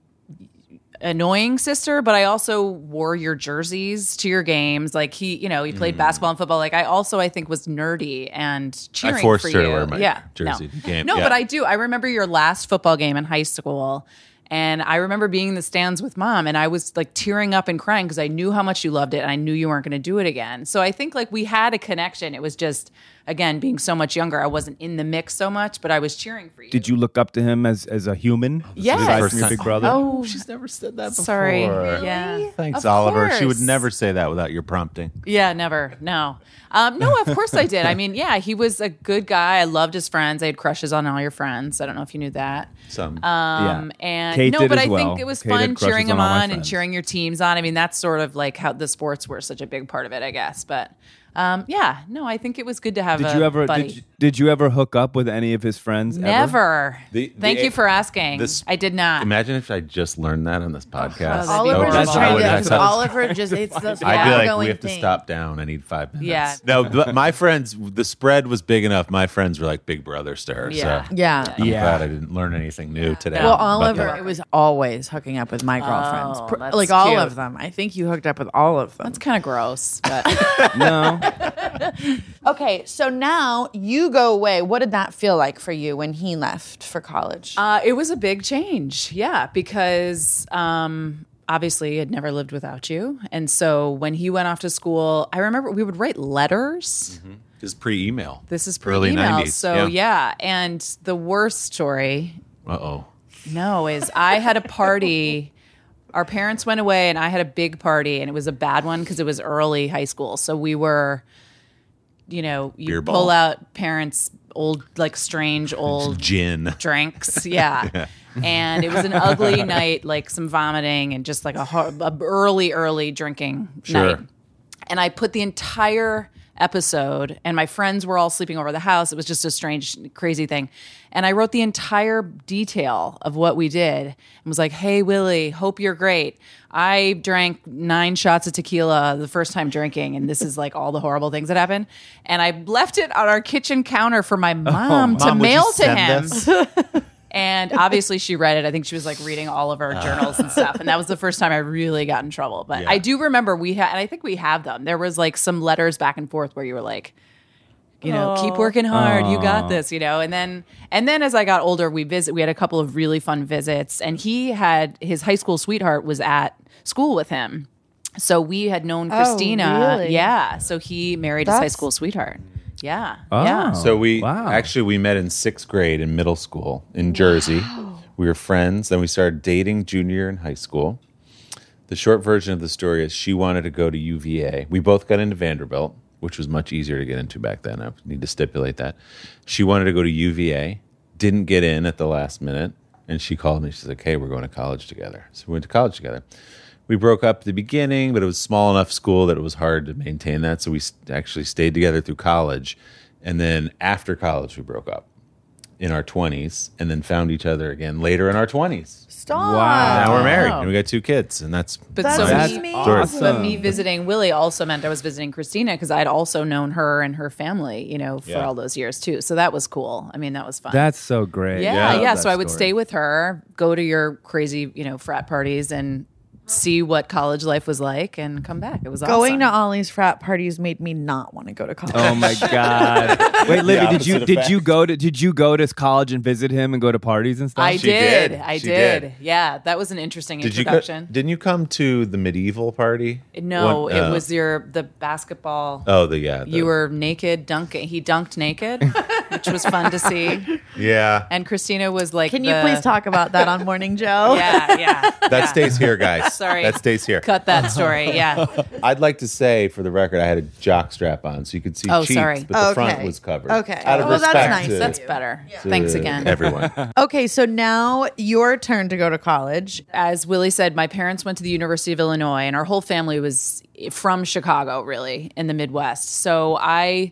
annoying sister, but I also wore your jerseys to your games. Like he, you know, he played basketball and football. Like I also, I think, was nerdy and cheering forced for her to you. wear my yeah, jersey no. to the game. No, Yeah. but I do. I remember your last football game in high school. And I remember being in the stands with mom and I was like tearing up and crying because I knew how much you loved it and I knew you weren't going to do it again. So I think like we had a connection. It was just, again, being so much younger, I wasn't in the mix so much, but I was cheering for you. Did you look up to him as as a human? Yes. Aside First from your time- big brother. Oh, She's never said that before. sorry. Yeah. Thanks, Of Oliver. She would course. never say that without your prompting. Yeah, never. No. Um, no, of course I did. I mean, yeah, he was a good guy. I loved his friends. I had crushes on all your friends. I don't know if you knew that. Some. Um, Yeah. and Kate no, did but as I well. think it was Kate had fun crushes cheering on him all my on and friends. cheering your teams on. I mean, that's sort of like how the sports were such a big part of it, I guess. But um, yeah, no, I think it was good to have Did a you ever buddy. did you, did you ever hook up with any of his friends? ever? Never. The- the- Thank you for asking. this- I did not. Imagine if I just learned that on this podcast. that'd be Oliver horrible. just I trying would to. have to- Oliver just it's the I'd be like, ongoing we have to thing. stop down. I need five minutes. Yeah. No, but my friends, the spread was big enough. My friends were like big brothers to her. Yeah. So Yeah. I'm Yeah. glad I didn't learn anything new today. Well, about Oliver, that. it was always hooking up with my girlfriends, Oh, Pr- that's like all cute. of them. I think you hooked up with all of them. That's kind of gross. But No. Okay, so now you go away. What did that feel like for you when he left for college? Uh, it was a big change, yeah, because um, obviously I'd never lived without you. And so when he went off to school, I remember we would write letters. This is pre-email. This is Early pre-email. nineties, So, yeah. yeah. And the worst story, Uh-oh. no, is I had a party. Our parents went away and I had a big party, and it was a bad one because it was early high school. So we were, you know, you Beer pull ball. out parents' old, like strange old Gin. drinks. Yeah. And it was an ugly night, like some vomiting and just like a, hor- a early, early drinking Sure. night. And I put the entire episode, and my friends were all sleeping over the house. It was just a strange, crazy thing. And I wrote the entire detail of what we did and was like, hey, Willie, hope you're great. I drank nine shots of tequila the first time drinking, and this is like all the horrible things that happened. And I left it on our kitchen counter for my mom to Mom, would you mail to send him. this? And obviously she read it. I think she was like reading all of our journals and stuff. And that was the first time I really got in trouble. But Yeah. I do remember we had, and I think we have them. There was like some letters back and forth where you were like, you know, keep working hard. You got this, you know. And then, and then as I got older, we visit. We had a couple of really fun visits, and he had his high school sweetheart was at school with him. So we had known Christina. really? Yeah. So he married his high That's- school sweetheart. Yeah. Oh. Yeah. So we Wow. actually we met in sixth grade in middle school in Jersey. We were friends. Then we started dating junior year in high school. The short version of the story is she wanted to go to U V A. We both got into Vanderbilt, which was much easier to get into back then. I need to stipulate that. She wanted to go to U V A, didn't get in at the last minute, and she called me. She's like, hey, we're going to college together. So we went to college together. We broke up at the beginning, but it was a small enough school that it was hard to maintain that. So we s- actually stayed together through college. And then after college, we broke up in our twenties and then found each other again later in our twenties. Stop. Wow. Now we're married Wow. and we got two kids. And that's, But That's so That's me, awesome. but me visiting Willie also meant I was visiting Christina because I'd also known her and her family, you know, for Yeah. all those years too. So that was cool. I mean, that was fun. That's so great. yeah, I yeah. love that So I would story. stay with her, go to your crazy, you know, frat parties and see what college life was like and come back. It was Going to awesome. Ollie's frat parties made me not want to go to college. Oh my god! Wait, Libby, did you opposite did effect. you go to did you go to college and visit him and go to parties and stuff? I She did. did. I She did. did. Yeah, that was an interesting did you, co- introduction. didn't you come to the medieval party? no, One- it uh, was your the basketball. Oh, the, yeah. the- you were naked dunking. He dunked naked, which was fun to see. Yeah. And Christina was like, Can you the- please talk about that on Morning Joe? Yeah, yeah. That yeah. stays here, guys. Sorry. That stays here. Cut that story. Yeah. I'd like to say, for the record, I had a jock strap on, so you could see Oh, cheeks, sorry. but the Okay. front was covered. Okay. Out of Well, that's respect nice to, of That's you. better. to Thanks again. everyone. Okay, so now your turn to go to college. As Willie said, my parents went to the University of Illinois, and our whole family was from Chicago, really, in the Midwest. So I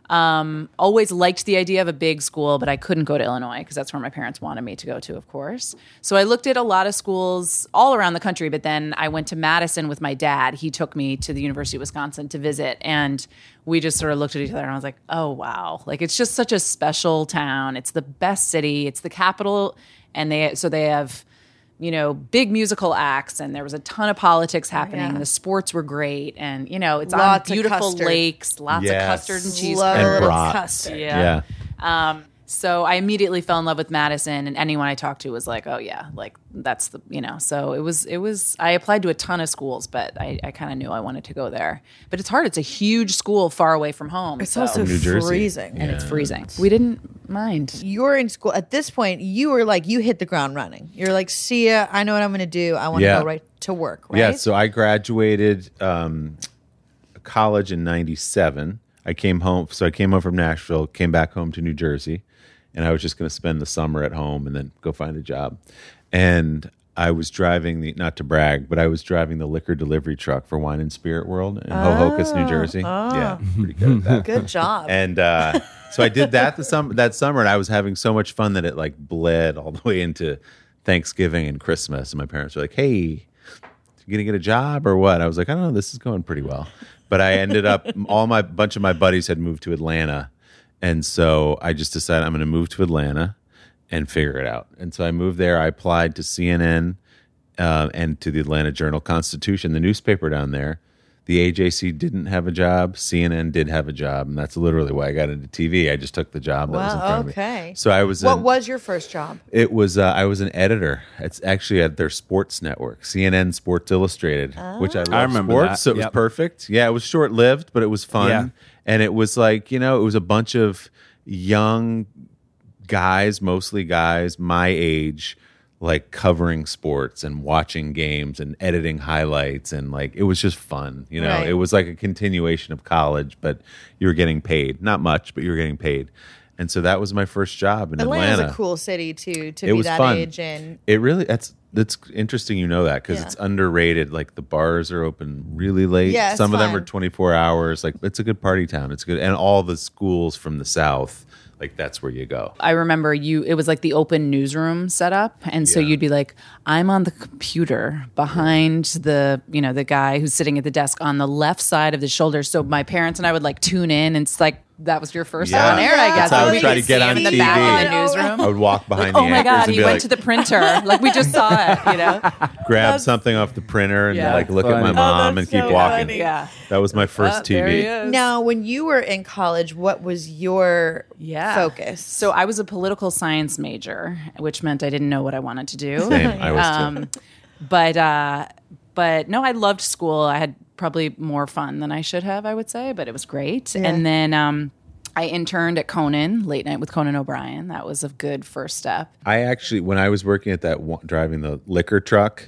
um, always liked the idea of a big school, but I couldn't go to Illinois because that's where my parents wanted me to go to, of course. So I looked at a lot of schools all around the country, but then I went to Madison with my dad. He took me to the University of Wisconsin to visit, and we just sort of looked at each other, and I was like, oh, wow. Like, it's just such a special town. It's the best city. It's the capital, and they so they have you know, big musical acts, and there was a ton of politics happening. yeah. The sports were great, and you know, it's Lots on of beautiful custard. lakes, lots Yes. of custard and cheese. Love And a little brats. custard. Yeah. Yeah. Um, so I immediately fell in love with Madison, and anyone I talked to was like, "Oh yeah, like that's the you know." So it was it was. I applied to a ton of schools, but I, I kind of knew I wanted to go there. But it's hard. It's a huge school far away from home. It's so- also New Jersey. freezing. and it's freezing. We didn't mind. You're in school at this point. You were like, you hit the ground running. You're like, see ya. I know what I'm going to do. I want to Yeah. go right to work. Right? Yeah, so I graduated um, college in ninety-seven. I came home, so I came home from Nashville, came back home to New Jersey, and I was just going to spend the summer at home and then go find a job. And I was driving the, not to brag, but I was driving the liquor delivery truck for Wine and Spirit World in Hohokus, New Jersey. Yeah, pretty good at that. Good job. And uh, so I did that the sum- that summer, and I was having so much fun that it like bled all the way into Thanksgiving and Christmas. And my parents were like, "Hey, you gonna get a job or what?" I was like, "I don't know. This is going pretty well." But I ended up all my bunch of my buddies had moved to Atlanta, and so I just decided I'm going to move to Atlanta and figure it out. And so I moved there. I applied to C N N uh, and to the Atlanta Journal-Constitution, the newspaper down there. The A J C didn't have a job. C N N did have a job, and that's literally why I got into T V. I just took the job that was in Wow, front okay. of me. So I was. what in- was your first job? It was. Uh, I was an editor. It's actually at their sports network, C N N Sports Illustrated, which I love. I remember sports, that. so it was Yep. perfect. Yeah, it was short lived, but it was fun, Yeah. and it was like you know, it was a bunch of young guys, mostly guys my age, like covering sports and watching games and editing highlights, and like it was just fun. You know, Right. it was like a continuation of college, but you were getting paid, not much, but you were getting paid. And so that was my first job in Atlanta's Atlanta. a cool city too to It be was that fun. age in. It really that's That's interesting you know that because Yeah. it's underrated. Like the bars are open really late. Yeah, it's Some of them fun. are twenty-four hours. Like it's a good party town. It's good. And all the schools from the South, like that's where you go. I remember you, it was like the open newsroom setup. And so Yeah. you'd be like, I'm on the computer behind the, you know, the guy who's sitting at the desk on the left side of the shoulder. So my parents and I would like tune in and it's like, that was your first Yeah. on air, I guess. That's how I And would we try could to get see him on in the T V. back of the newsroom. I would walk behind Like, the oh my anchors God, and he be went like, to the printer. Like we just saw it, you know? grab something off the printer and Yeah. like look at my Funny. mom Oh, and that's keep so walking. funny. Yeah. That was my first Uh, T there he V. is. Now, when you were in college, what was your Yeah. focus? So I was a political science major, which meant I didn't know what I wanted to do. Same. I was too. Um, but uh, but no, I loved school. I had probably more fun than I should have, I would say, but it was great. And then um, I interned at Conan, Late Night with Conan O'Brien. That was a good first step. I actually, when I was working at that one, driving the liquor truck,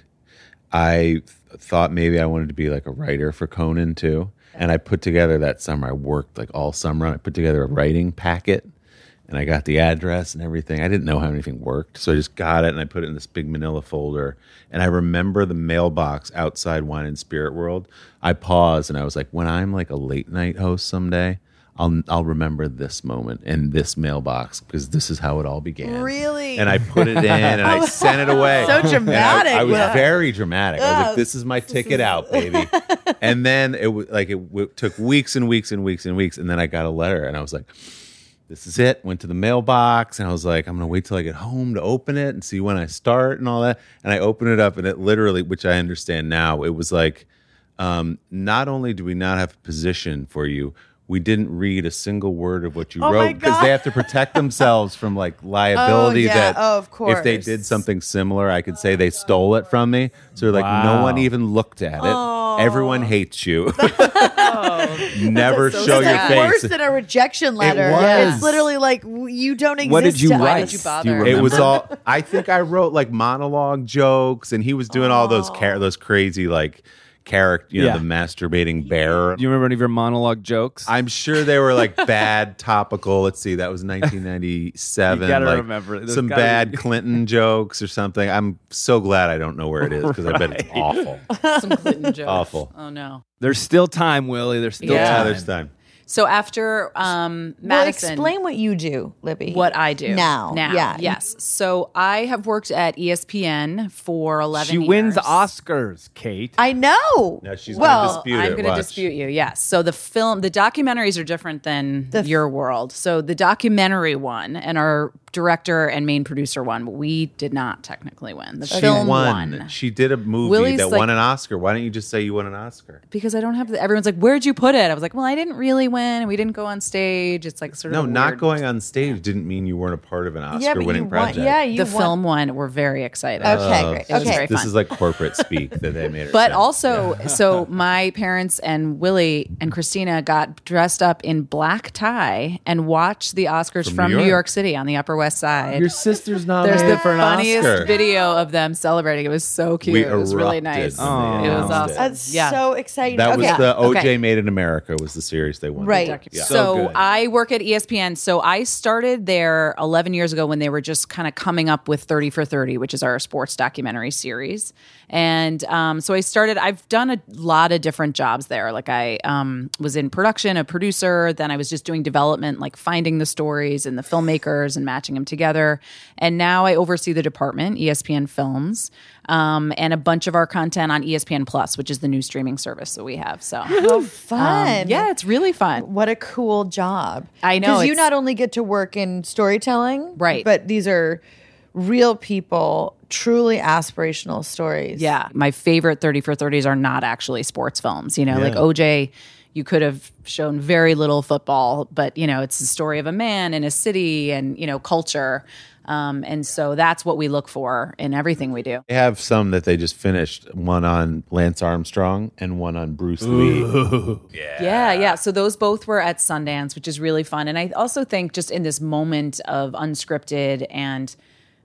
I th- thought maybe I wanted to be like a writer for Conan too. And I put together that summer, I worked like all summer. I put together a writing packet and I got the address and everything. I didn't know how anything worked. So I just got it and I put it in this big manila folder. And I remember the mailbox outside Wine and Spirit World. I paused and I was like, when I'm like a late night host someday, I'll I'll remember this moment and this mailbox because this is how it all began. Really? And I put it in and I sent it away. So And I- dramatic. I, was Yeah. very dramatic. I was Yeah. like, "This is my ticket out, baby." And then it w- like it w- took weeks and weeks and weeks and weeks, and then I got a letter, and I was like, "This is it." Went to the mailbox, and I was like, "I'm gonna wait till I get home to open it and see when I start and all that." And I opened it up, and it literally, which I understand now, it was like, um, not only do we not have a position for you, we didn't read a single word of what you Oh my wrote because God. they have to protect themselves from like liability. Oh, yeah. That Oh, of if they course. did something similar, I could say they stole it from me. So like no Wow. one even looked at it. Everyone hates you. Never show your It's like worse face. than a rejection letter. was. It's literally like w- you don't exist. What did you to write? us. did you Do bother? you It was remember? all. I think I wrote like monologue jokes, and he was doing all those char- those crazy like character, you know, Yeah. the masturbating bear. Do you remember any of your monologue jokes? I'm sure they were like bad topical. Let's see, that was nineteen ninety-seven. You gotta like, remember. There's some gotta bad be- Clinton jokes or something. I'm so glad I don't know where it is because I bet it's awful. Some Clinton jokes. Awful. Oh, no. There's still time, Willie. There's still Yeah. Yeah, time. there's time. So after um, Well, Madison. explain what you do, Libby. what I do now. Now, Yeah. yes. So I have worked at E S P N for eleven She years. wins Oscars, Kate. I know. Now she's well, gonna dispute I'm it. going to Watch. dispute you. Yes. So the film, the documentaries are different than The f- your world. So the documentary one and our director and main producer one, we did not technically win. The She film won. won. She did a movie Willie's that like- won an Oscar. Why don't you just say you won an Oscar? Because I don't have the, everyone's like, where'd you put it? I was like, well, I didn't really win and we didn't go on stage. It's like sort No, of a not weird- going on stage didn't mean you weren't a part of an yeah, but you Oscar-winning won. project. Yeah, you The won. film one, we're very excited. Okay, great. It was Okay. very This fun. is like corporate speak that they made. Her But say. also, so my parents and Willie and Christina got dressed up in black tie and watched the Oscars From from, New New York. York City on the Upper West Side. your sister's not There's the for an funniest Oscar. video of them celebrating. It was so cute. We it was really erupted nice. when they It was announced awesome. it. That's Yeah. so exciting. That was okay. the O J Okay. Made in America was the series they won. Right. Yeah. So, So good. I work at E S P N. So I started there eleven years ago when they were just kind of coming up with thirty for thirty, which is our sports documentary series. And um, so I started, I've done a lot of different jobs there. Like I um, was in production, a producer. Then I was just doing development, like finding the stories and the filmmakers and matching them together. And now I oversee the department, E S P N Films, um, and a bunch of our content on E S P N Plus, which is the new streaming service that we have. So How fun. um, yeah, it's really fun. What a cool job. I know, Because you it's- not only get to work in storytelling, Right. but these are real people, truly aspirational stories. Yeah. My favorite thirty for thirties are not actually sports films. You know, like Yeah. O J, you could have shown very little football, but, you know, it's the story of a man in a city and, you know, culture. Um, and so that's what we look for in everything we do. They have some that they just finished. One on Lance Armstrong and one on Bruce Lee. Yeah, yeah. So those both were at Sundance, which is really fun. And I also think just in this moment of unscripted and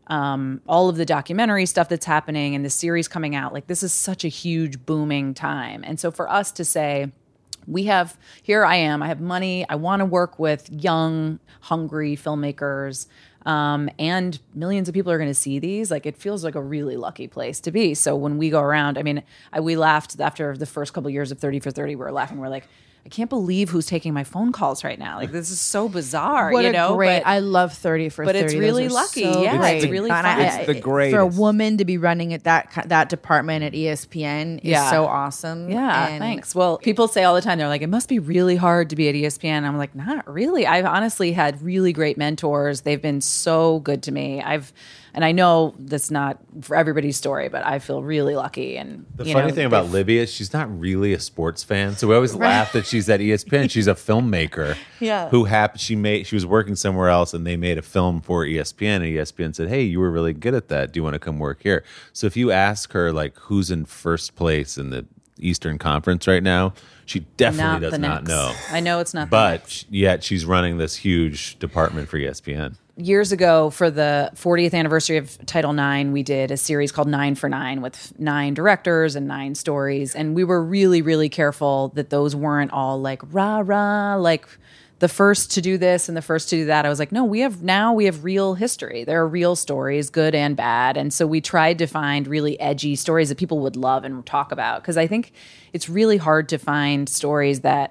um, all of the documentary stuff that's happening and the series coming out, like this is such a huge booming time. And so for us to say, we have, here I am, I have money, I want to work with young, hungry filmmakers. Um, and millions of people are going to see these. Like, it feels like a really lucky place to be. So when we go around, I mean, I, we laughed after the first couple of years of thirty for thirty. We were laughing. We're like, I can't believe who's taking my phone calls right now. Like, this is so bizarre. What you a know? great! But, I love thirty for but thirty. it's Those really are lucky. so Yeah, great. it's really And fun. I- It's the I- For a greatest. woman to be running at that ki- that department at E S P N is Yeah. so awesome. Yeah, And thanks. Well, people say all the time, they're like, it must be really hard to be at E S P N. I'm like, not really. I've honestly had really great mentors. They've been so good to me. I've, and I know that's not for everybody's story, but I feel really lucky. And The you funny know, thing about they've- Libby is she's not really a sports fan, so we always laugh that she's at E S P N. She's a filmmaker, Yeah. Who happened? She made. She was working somewhere else, and they made a film for E S P N. And E S P N said, "Hey, you were really good at that. Do you want to come work here?" So if you ask her like who's in first place in the Eastern Conference right now, she definitely not does the not Knicks. know. I know it's not the But Knicks. sh- yet she's running this huge department for E S P N. Years ago, for the fortieth anniversary of Title nine, we did a series called Nine for Nine with nine directors and nine stories. And we were really, really careful that those weren't all like rah rah, like the first to do this and the first to do that. I was like, no, we have now we have real history. There are real stories, good and bad. And so we tried to find really edgy stories that people would love and talk about. Because I think it's really hard to find stories that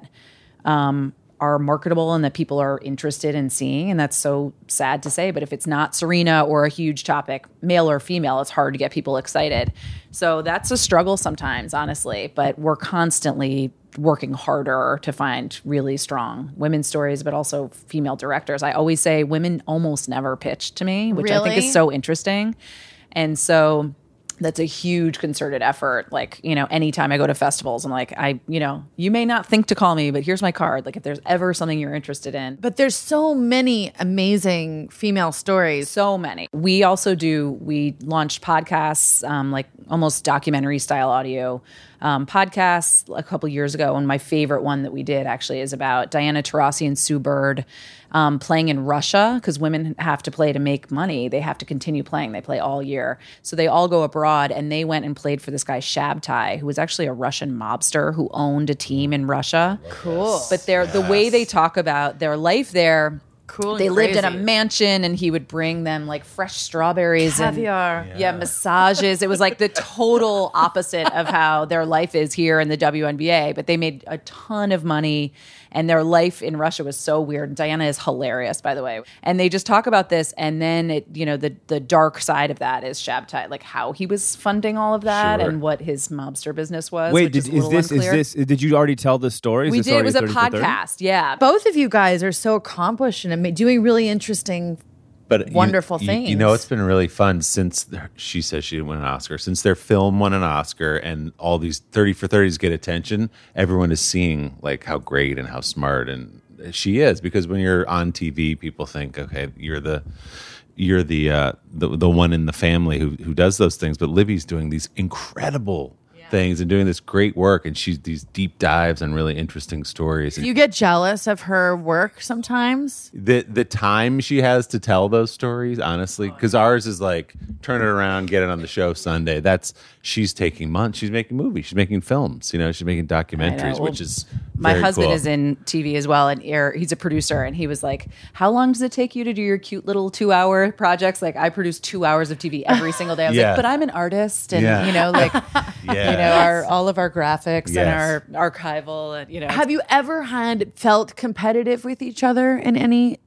um, are marketable and that people are interested in seeing. And that's so sad to say. But if it's not Serena or a huge topic, male or female, it's hard to get people excited. So that's a struggle sometimes, honestly. But we're constantly working harder to find really strong women's stories, but also female directors. I always say women almost never pitch to me, which I think Really? is so interesting. And so that's a huge concerted effort. Like, you know, anytime I go to festivals, I'm like, I, you know, you may not think to call me, but here's my card. Like, if there's ever something you're interested in. But there's so many amazing female stories. So many. We also do, we launched podcasts, um, like almost documentary style audio um, podcasts a couple years ago. And my favorite one that we did actually is about Diana Taurasi and Sue Bird um, playing in Russia, because women have to play to make money. They have to continue playing. They play all year. So they all go abroad, and they went and played for this guy Shabtai, who was actually a Russian mobster who owned a team in Russia. Cool. But they're, the way they talk about their life there, Cool and they lived in a crazy. mansion, and he would bring them like fresh strawberries Caviar. and yeah. massages. It was like the total opposite of how their life is here in the W N B A. But they made a ton of money, and their life in Russia was so weird. Diana is hilarious, by the way. And they just talk about this, and then it, you know, the the dark side of that is Shabtai, like how he was funding all of that Sure. and what his mobster business was. Wait, which did, is, a is little this unclear. is this did you already tell this story? Is We this did. It already was a thirty for thirty? podcast. Yeah. Both of you guys are so accomplished and ama- doing really interesting. But you- Wonderful you, things. You know, it's been really fun since the- she says she didn't win an Oscar. Since their film won an Oscar, and all these thirty for thirties get attention, everyone is seeing like how great and how smart and she is. Because when you're on T V, people think, okay, you're the you're the uh, the the one in the family who who does those things. But Libby's doing these incredible things and doing this great work, and she's these deep dives on really interesting stories. And You get jealous of her work sometimes. the the time she has to tell those stories, honestly, because ours is like turn it around, get it on the show Sunday. That's she's taking months. She's making movies. She's making films. You know, she's making documentaries, Well, which is my very husband cool. is in T V as well, and er, he's a producer. And he was like, "How long does it take you to do your cute little two-hour projects?" Like, I produce two hours of T V every single day. I was Yeah. like, "But I'm an artist, and Yeah. you know, like, Yeah. you know, our all of our graphics Yes. and our archival, and you know, Have you ever had felt competitive with each other in any?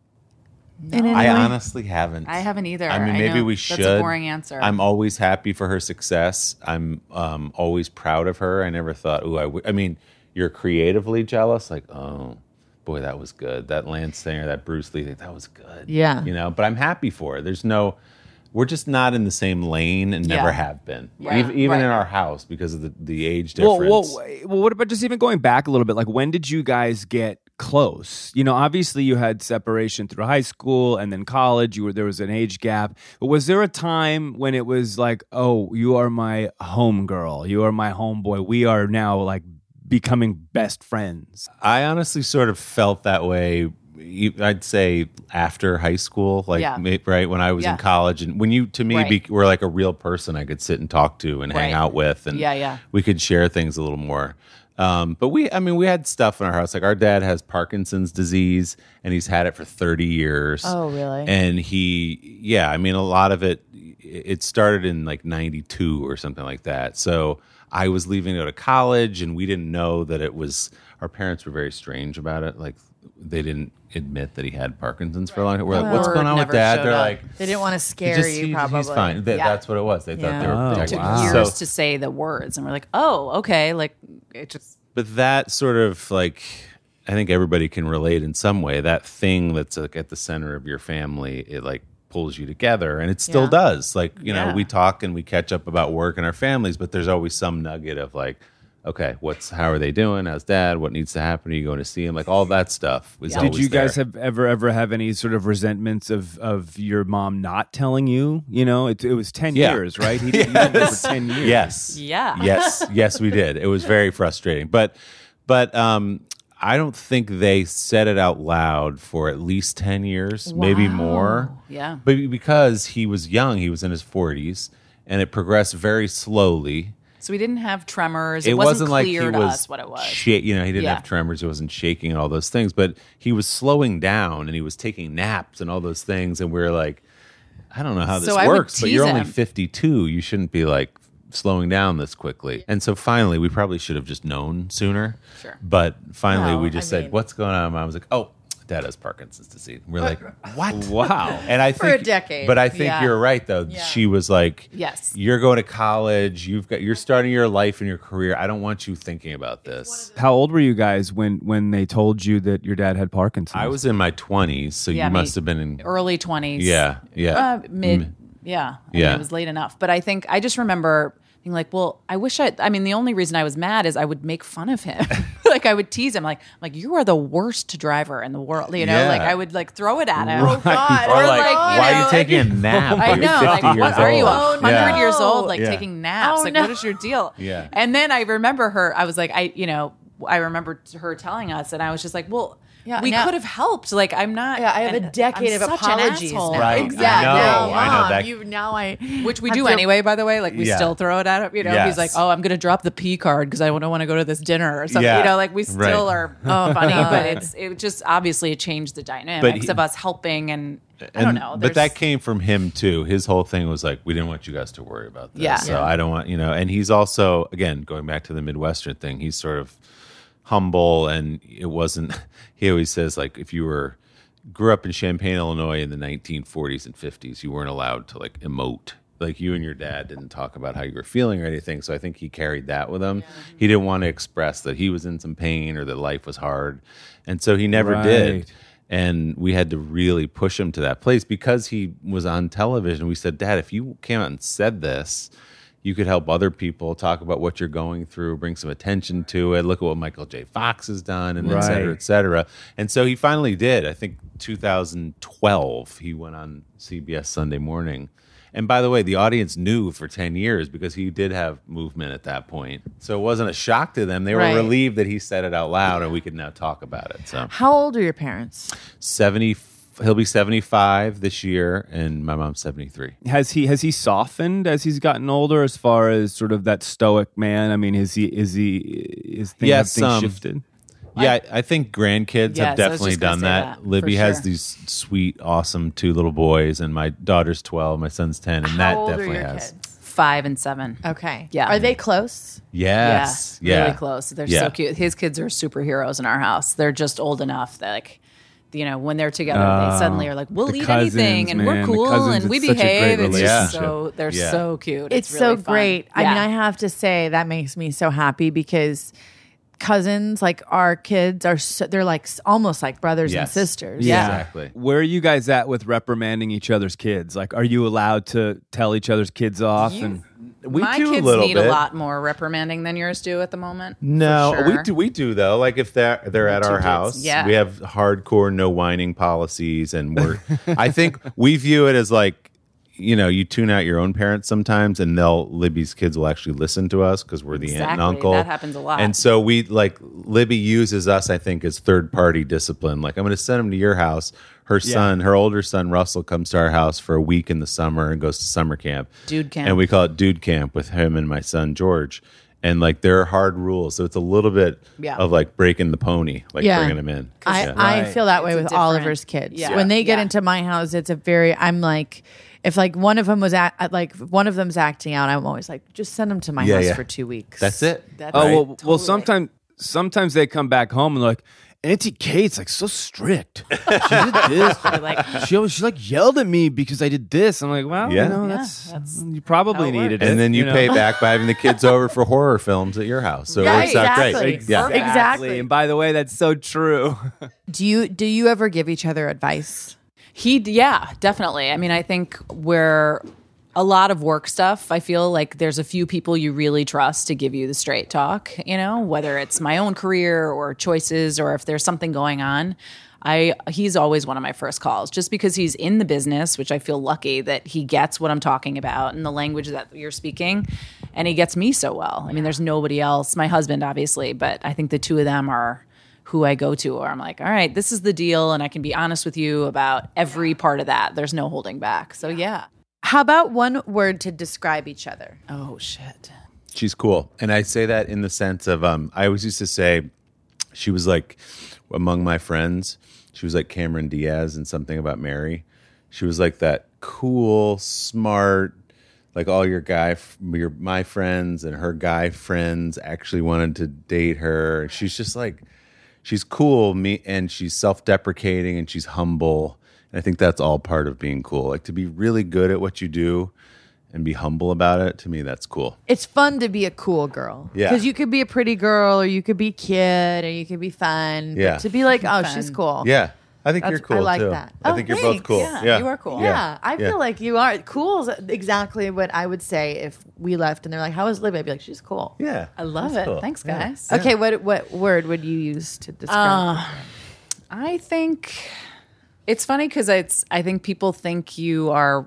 In any I way? honestly haven't. I haven't either. I mean, I maybe know we that's should. a boring answer. I'm always happy for her success. I'm um, always proud of her. I never thought, ooh, I, w-. I mean, you're creatively jealous. Like, oh, boy, that was good. That Lance Singer, that Bruce Lee, that was good. Yeah. You know, but I'm happy for her. There's no, we're just not in the same lane and never Yeah. have been. Right. Even, even Right. in our house because of the, the age Well, difference. well, well, what about just even going back a little bit? Like, when did you guys get close? You know, obviously you had separation through high school and then college. You were there was an age gap. But was there a time when it was like, oh, you are my home girl, you are my homeboy, we are now like becoming best friends? I honestly sort of felt that way. you- I'd say after high school, like Yeah. ma- right when I was Yeah. in college, and when you to me Right. be, were like a real person I could sit and talk to and hang Right. out with, and Yeah, yeah. we could share things a little more. Um, but we, I mean, we had stuff in our house. Like our dad has Parkinson's disease, and he's had it for thirty years. Oh, really? And he, yeah, I mean, a lot of it. It started in like ninety-two or something like that. So I was leaving to go to college, and we didn't know that it was. Our parents were very strange about it. Like they didn't admit that he had Parkinson's for a long time. We're like, "What's Word going on with never Dad?" showed They're up. like, They didn't want to "He scare just- you, he- probably. He's fine." That- Yeah. That's what it was. They thought Yeah. they were Oh, It protecting took wow. him. years So- to say the words, and we're like, oh, okay. Like it just But that sort of like, I think everybody can relate in some way. That thing that's like at the center of your family, it like pulls you together, and it still Yeah. does. Like, you know, Yeah. we talk and we catch up about work and our families, but there's always some nugget of like, okay, what's how are they doing? How's Dad? What needs to happen? Are you going to see him? Like all that stuff was Yeah. Did always you guys there. have ever ever have any sort of resentments of of your mom not telling you? You know, it, it was ten Yeah. years, right? He didn't know for ten years. Yes. Yeah. Yes. Yes, we did. It was very frustrating. But but um I don't think they said it out loud for at least ten years, maybe more. Yeah. But because he was young, he was in his forties, and it progressed very slowly. So we didn't have tremors. It, It wasn't, wasn't like clear he to was us what it was. sha- you know, he didn't Yeah. have tremors, he wasn't shaking and all those things, but he was slowing down and he was taking naps and all those things, and we were like, I don't know how this So I would works, but you're tease only him. fifty-two. You shouldn't be like slowing down this quickly. And so finally, we probably should have just known sooner. Sure. But finally, No, we just I said, mean- "What's going on?" Mom was like, "Oh, Dad has Parkinson's disease." We're like, "What?" Wow. And I For think a decade. But I think Yeah. you're right, though. She was like, Yes. you're going to college. You've got you're starting your life and your career. I don't want you thinking about this." How old were you guys when when they told you that your dad had Parkinson's? I was in my twenties, so Yeah, you me- must have been in. Early twenties. Yeah, yeah. Uh, mid. Yeah. I mean, Yeah. it was late enough. But I think I just remember being like, well, I wish I, I mean, the only reason I was mad is I would make fun of him. Like I would tease him like, like you are the worst driver in the world. You know, Yeah. like I would like throw it at him. Oh, God. Or like, like, you why know, are you taking a nap? I You're know. fifty Like, years what are you, old. a hundred Yeah. years old, like Yeah. taking naps? Oh, like, no. what is your deal? Yeah. And then I remember her. I was like, I, you know, I remember her telling us, and I was just like, well, Yeah, we now- could have helped. Like, I'm not. Yeah, I have a and decade I'm of such an apologies asshole. now. Right. Exactly. I know, Now, I know Mom, that- You now I Which we have do to- anyway, by the way. Like we Yeah. still throw it at him. You know, Yes. he's like, "Oh, I'm going to drop the P card because I don't want to go to this dinner or something." Yeah. You know, like we still Right. are oh, funny, but it's it just obviously changed the dynamics he- of us helping and I And- don't know. But there's- that came from him too. His whole thing was like, we didn't want you guys to worry about this. Yeah. So Yeah. I don't want, you know, and he's also, again, going back to the Midwestern thing, he's sort of humble, and it wasn't, he always says, like, if you were, grew up in Champaign, Illinois in the nineteen forties and fifties, you weren't allowed to like emote. Like you and your dad didn't talk about how you were feeling or anything. So I think he carried that with him. He didn't want to express that he was in some pain or that life was hard. And so he never Right. did. And we had to really push him to that place because he was on television. We said, Dad, if you came out and said this, you could help other people talk about what you're going through, bring some attention to it. Look at what Michael J. Fox has done, and et cetera, Right. et cetera. And so he finally did. I think two thousand twelve, he went on C B S Sunday Morning. And by the way, the audience knew for ten years because he did have movement at that point. So it wasn't a shock to them. They were Right. relieved that he said it out loud and we could now talk about it. So How old are your parents? seventy, he'll be seventy-five this year, and my mom's seventy-three. Has he has he softened as he's gotten older as far as sort of that stoic man? I mean, is he is he is things, Yeah, have things some. shifted? Yeah, I, I think grandkids Yes, have I was definitely just gonna done say that. that, Libby for has sure. these sweet, awesome two little boys, and my daughter's twelve, my son's ten, and How that old definitely are your has. kids? five and seven. Okay. Yeah. Are they close? Yes, Yeah, yeah, really close. They're Yeah. so cute. His kids are superheroes in our house. They're just old enough that like, you know, when they're together, Oh, they suddenly are like, we'll the eat cousins, anything, and man, we're the cool, cousins, and we it's such a great behave. It's just relationship. so they're Yeah. so cute. It's, It's, really so fun. great. I mean, Yeah. I have to say that makes me so happy because cousins, like our kids, are so, they're like s- almost like brothers and Yes. sisters. Yeah. Exactly. Where are you guys at with reprimanding each other's kids? Like, are you allowed to tell each other's kids off? You- and We My do a kids little need bit. a lot more reprimanding than yours do at the moment. No, for we sure. do. We do though. Like if they're they're at two our kids. house, Yeah. we have hardcore no whining policies, and we're. I think we view it as like, you know, you tune out your own parents sometimes, and they'll Libby's kids will actually listen to us because we're the aunt and Exactly. uncle. That happens a lot. And so we like Libby uses us, I think, as third party discipline. Like I'm going to send them to your house. Her son, her older son Russell, comes to our house for a week in the summer and goes to summer camp. Dude camp. And we call it dude camp with him and my son George. And like there are hard rules, so it's a little bit Yeah. of like breaking the pony, like Yeah. bringing them in. I, Yeah. I Right. feel that way It's a with different- Oliver's kids. Yeah. When they get Yeah. into my house, it's a very. I'm like, if like one of them was at like if one of them's acting out, I'm always like, just send them to my Yeah, house yeah. for two weeks. That's it. That's Oh Right. well, well. Sometimes, sometimes they come back home and they're like, Auntie Kate's like so strict. She did this. like, She always, she like yelled at me because I did this. I'm like, well, Yeah. you know, Yeah, that's, that's you probably how it needed it. And then you, know? pay back by having the kids over for horror films at your house. So Yeah, it works out exactly. great. Yeah. Exactly. Exactly. And by the way, that's so true. Do you do you ever give each other advice? He, yeah, definitely. I mean, I think we're a lot of work stuff. I feel like there's a few people you really trust to give you the straight talk, you know, whether it's my own career or choices or if there's something going on. I he's always one of my first calls just because he's in the business, which I feel lucky that he gets what I'm talking about and the language that you're speaking, and he gets me so well. I mean, there's nobody else, my husband obviously, but I think the two of them are who I go to, or I'm like, all right, this is the deal, and I can be honest with you about every part of that. There's no holding back. So yeah. How about one word to describe each other? Oh shit. She's cool. And I say that in the sense of um, I always used to say she was like among my friends, she was like Cameron Diaz in Something About Mary. She was like that cool, smart, like all your guy, your my friends and her guy friends actually wanted to date her. She's just like, she's cool, me, and she's self-deprecating and she's humble. And I think that's all part of being cool. Like to be really good at what you do and be humble about it. To me, that's cool. It's fun to be a cool girl. Yeah. Because you could be a pretty girl or you could be cute or you could be fun. Yeah. But to be like, oh, she's cool. Yeah, I think That's- you're cool I like too. that. I Oh, think you're thanks. both cool. Yeah, Yeah, you are cool. Yeah, I feel Yeah. like you are. Cool is exactly what I would say if we left and they're like, how is Libby? I'd be like, she's cool. Yeah, I love that's it. cool. Thanks, Yeah. guys. Okay, what what word would you use to describe? Uh, I think it's funny because it's. I think people think you are.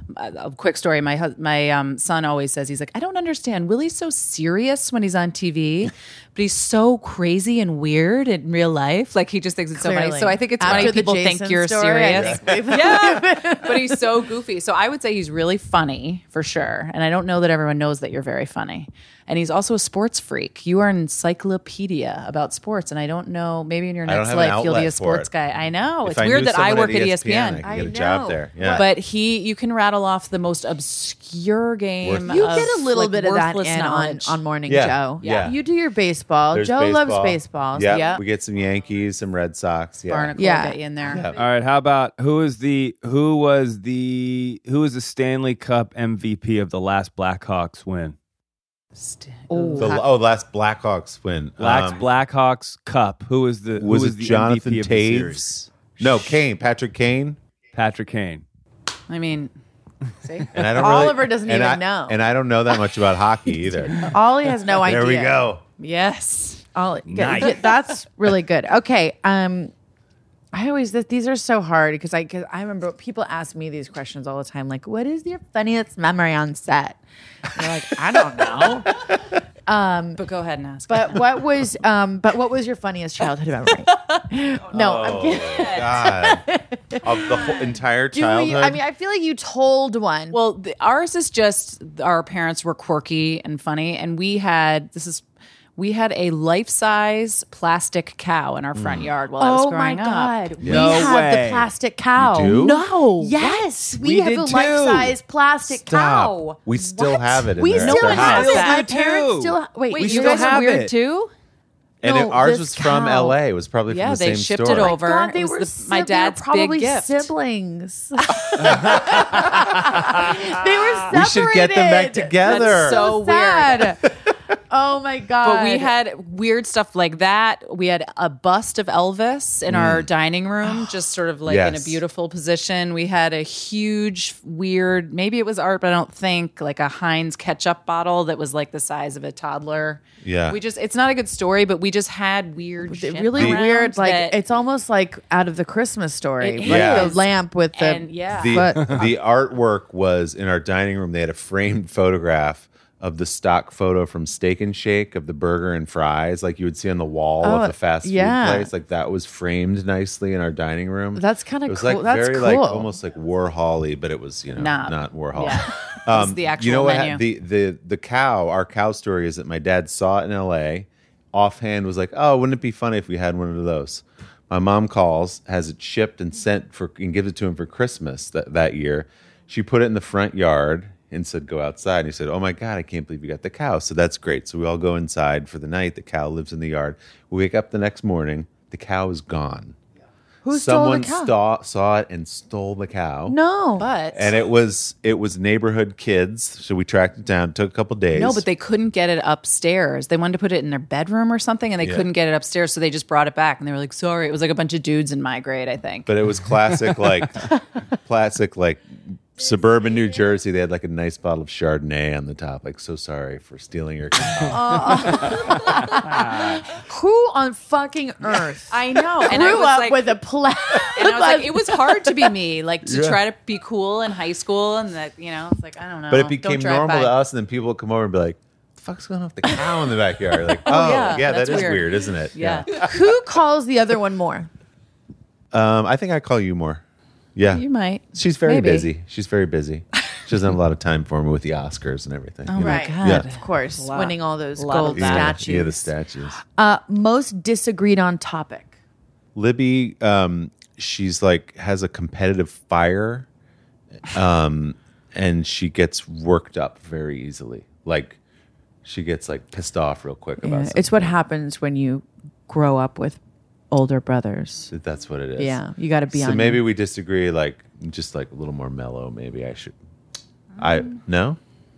A quick story. My hus- my um, son always says he's like, I don't understand. Willie's so serious when he's on T V, but he's so crazy and weird in real life. Like he just thinks it's so funny. Clearly. So I think it's After funny the people Jason think you're story, I serious. think we've- Yeah, but he's so goofy. So I would say he's really funny for sure. And I don't know that everyone knows that you're very funny. And he's also a sports freak. You are an encyclopedia about sports, and I don't know. Maybe in your I don't next have an life you'll be a outlet for sports it. guy. I know If it's I weird knew that I someone work at E S P N. I could I get a know. job there. Yeah, But he, you can rattle off the most obscure game. Worthless. You of, get a little like, bit of that worthless in on, knowledge. on Morning Yeah. Joe. Yeah. You do your baseball. There's Joe baseball. loves baseball. Yeah, Yeah. we get some Yankees, some Red Sox. Yeah, Barnacle Yeah. will get you in there. All right, how about who is the who was the who was the Stanley Cup M V P of the last Blackhawks win? Oh, The, oh, last Blackhawks win. Last Um, Blackhawks Cup. Who was the who was, was it the Jonathan M V P of the series? Taves? No, Kane, Patrick Kane. Patrick Kane. I mean, see, And I don't really- Oliver doesn't and even I- know. and I don't know that much about hockey either. Ollie has no idea. There we go. yes. Ollie, good. Nice. Yeah, that's really good. Okay. Um, I always th- these are so hard because I cause I remember people ask me these questions all the time, like, "What is your funniest memory on set?" And they're like, "I don't know." But go ahead and ask. But what was um? But what was your funniest childhood memory? no, I'm kidding. Oh, God. Of the whole entire Do childhood. you, I mean, I feel like you told one. Well, the, ours is just our parents were quirky and funny, and we had this is we had a life size plastic cow in our front yard while I was oh my growing up. god, we No have way. the plastic cow. You do? No, Yes, we, We have did a too. life-size plastic Stop. cow. We still What? have it in we there. still At their have house. it. My do parents too. still. Ha- wait, Wait, you you still guys are have weird it. too? And No, it, ours this was from cow. L A. It was probably Yeah, from the they same shipped store. it over. God, they It was were the- si- my they were dad's probably big gift. siblings. they were separated. We should get them back together. That's so sad. Oh my god! But we had weird stuff like that. We had a bust of Elvis in our dining room, just sort of like in a Yes. beautiful position. We had a huge, weird, maybe it was art, but I don't think, like a Heinz ketchup bottle that was like the size of a toddler. Yeah. We just, it's not a good story, but we just had weird It's shit really around weird. Like that- it's almost like out of the Christmas story, It like is. the lamp with the. and yeah. the But- the artwork was in our dining room. They had a framed photograph of the stock photo from Steak and Shake of the burger and fries, like you would see on the wall Oh, of the fast food yeah. place. Like that was framed nicely in our dining room. That's kinda It was cool. like That's very like cool. almost like Warhol-y, but it was you know Not- not, Warhol. yeah. Um, It's the actual you know what? menu. ha- The the the cow. Our cow story is that my dad saw it in L A. Offhand was like, oh, wouldn't it be funny if we had one of those? My mom calls, has it shipped and sent for, and gives it to him for Christmas that, that year. She put it in the front yard and said, go outside. And he said, oh my God, I can't believe you got the cow. So that's great. So we all go inside for the night. The cow lives in the yard. We wake up the next morning. The cow is gone. Who stole Someone the cow? Saw, saw it and stole the cow. No. But And it was it was neighborhood kids. So we tracked it down. It took a couple days. no, but they couldn't get it upstairs. They wanted to put it in their bedroom or something, and they Yeah. couldn't get it upstairs, so they just brought it back. And they were like, "Sorry." It was like a bunch of dudes in my grade, I think. But it was classic, like classic, like suburban New Jersey. They had like a nice bottle of Chardonnay on the top. Like, so sorry for stealing your cow. Who on fucking earth I know, and I grew was up like, with a plan? and I was like, it was hard to be me, like to try to be cool in high school, and that you know, it's like I don't know. But it Don't became drive normal by. to us, and then people would come over and be like, "The fuck's going on with the cow in the backyard?" Like, oh, yeah, yeah, that that's is weird. weird, isn't it? Yeah. Who calls the other one more? Um, I think I call you more. Yeah, You might. She's very Maybe. busy. She's very busy. She doesn't have a lot of time for me with the Oscars and everything. Oh you know? my Right. God. Yeah. Of course, lot- winning all those lot of gold that. Yeah, statues. yeah, the statues. Uh, most disagreed on topic. Libby, um, she's like has a competitive fire, um, and she gets worked up very easily. Like she gets like pissed off real quick about Yeah, something. it's what happens when you grow up with older brothers. That's what it is. Yeah, you got to be So on. maybe your- we disagree. Like just like a little more mellow. Maybe I should. I no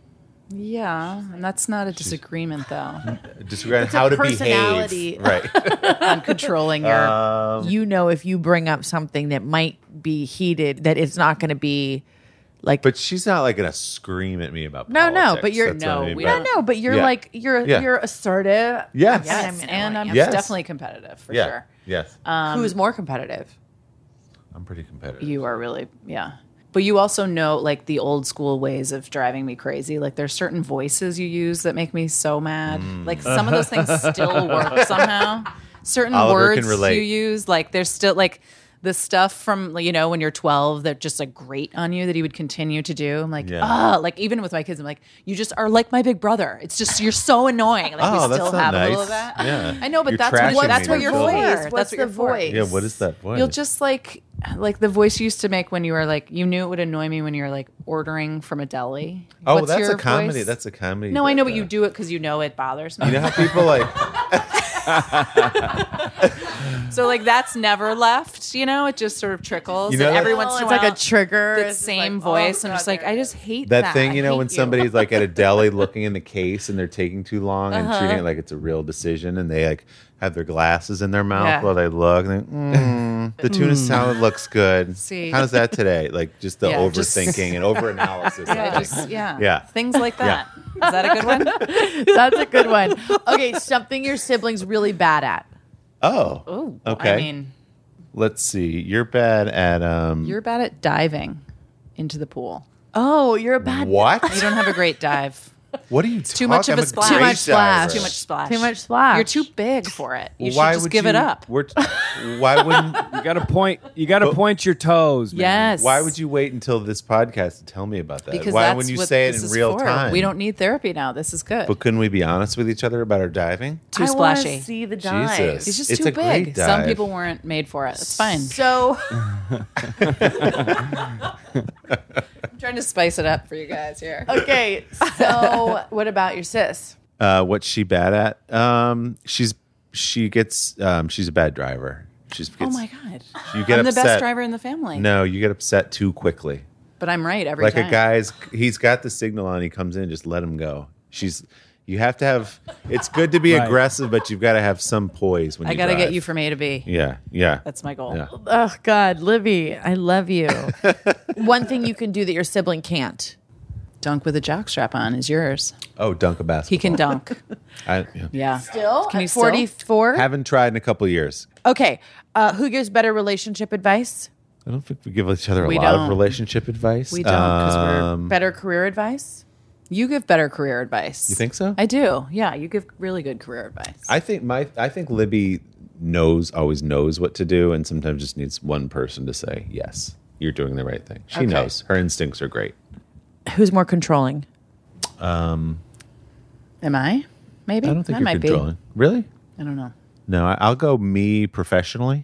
Yeah, and that's not a disagreement though. disagree on It's a how to personality. behave. Right. On controlling your. Um, you know, if you bring up something that might be heated, that it's not going to be like. But she's not like gonna scream at me about No, no, politics. but you're- That's what I No, mean we by- no, no, but you're Yeah. like you're Yeah. you're assertive. Yes. yes, I'm and I'm annoying. Yes. definitely competitive for Yeah. sure. Yes. Who's more competitive? I'm pretty competitive. You are really, yeah. But you also know, like, the old school ways of driving me crazy. Like, there's certain voices you use that make me so mad. Mm. Like, some of those things still work somehow. Certain Oliver can words relate. you use, like, there's still, like, the stuff from, you know, when you're twelve that just, like, grate on you that he would continue to do. I'm like, Yeah. ah, like, even with my kids, I'm like, you just are like my big brother. It's just, you're so annoying. Like, Oh, we that's still not have a little nice. of that. Yeah. I know, but You're that's trashing what, me that's what to you're kill for. me. What's That's what the you're for. voice? Yeah. What is that voice? You'll just like like the voice you used to make when you were like you knew it would annoy me when you were like ordering from a deli. Oh, What's that's your a comedy. voice? That's a comedy. No, I know, that, but you uh, do it because you know it bothers me. You know how people like. So like that's never left. You know, it just sort of trickles. You know and that- every Oh, once in a it's while, like a trigger. the It's just same like, voice. oh, I'm just God, like, there I it just is. hate That that thing, you I know, hate when you. somebody's like at a deli looking in the case and they're taking too long and Uh-huh. treating it like it's a real decision, and they like have their glasses in their mouth Yeah. while they look. And they, mm, the tuna salad looks good. See. How's that today? Like just the Yeah, just- overthinking and overanalysis. Yeah, I think. just, yeah, Yeah. things like that. Is that a good one? That's a good one. Okay, something your siblings really bad at. Oh, Ooh, okay. I mean, Let's see. You're bad at um. you're bad at diving into the pool. Oh, you're a bad. what? You don't have a great dive. What are you too much talking- of a I'm splash. Too great much splash. diver. Too much splash. Too much splash. You're too big for it. You Why should just would give you, it up. We're, why wouldn't? You got to point. You got to But- point your toes. Man. Yes. Why would you wait until this podcast to tell me about that? Because Why that's wouldn't you what say it this in is real for. time? We don't need therapy now. This is good. But couldn't we be honest with each other about our diving? Too I wanna splashy. see the dive. Jesus. He's just It's too a great big. dive. Some people weren't made for it. It's fine. So, I'm trying to spice it up for you guys here. okay. So, what about your sis? Uh, what's she bad at? Um, she's she gets um, she's a bad driver. She's gets, Oh my god! You get I'm the upset. best driver in the family. No, you get upset too quickly. But I'm right every Like time. a guy's, he's got the signal on. He comes in, just let him go. She's. You have to have. It's good to be Right. aggressive, but you've got to have some poise when I you got to get drive. you from A to B. Yeah, yeah. That's my goal. Yeah. Oh God, Libby, I love you. One thing you can do that your sibling can't. Dunk with a jockstrap on is yours. Oh, dunk a basketball. He can dunk. I yeah. Yeah. Still, Can you at still? forty-four. Haven't tried in a couple of years. Okay, uh, who gives better relationship advice? I don't think we give each other a We lot don't. of relationship advice. We don't, 'cause we're Um, Better career advice? You give better career advice. You think so? I do. Yeah, you give really good career advice. I think my I think Libby knows always knows what to do, and sometimes just needs one person to say yes, you're doing the right thing. She Okay. knows. Her instincts are great. Who's more controlling? Am I? Maybe. I don't think I you're might controlling. Really? Be. I don't know. No, I, I'll go me professionally,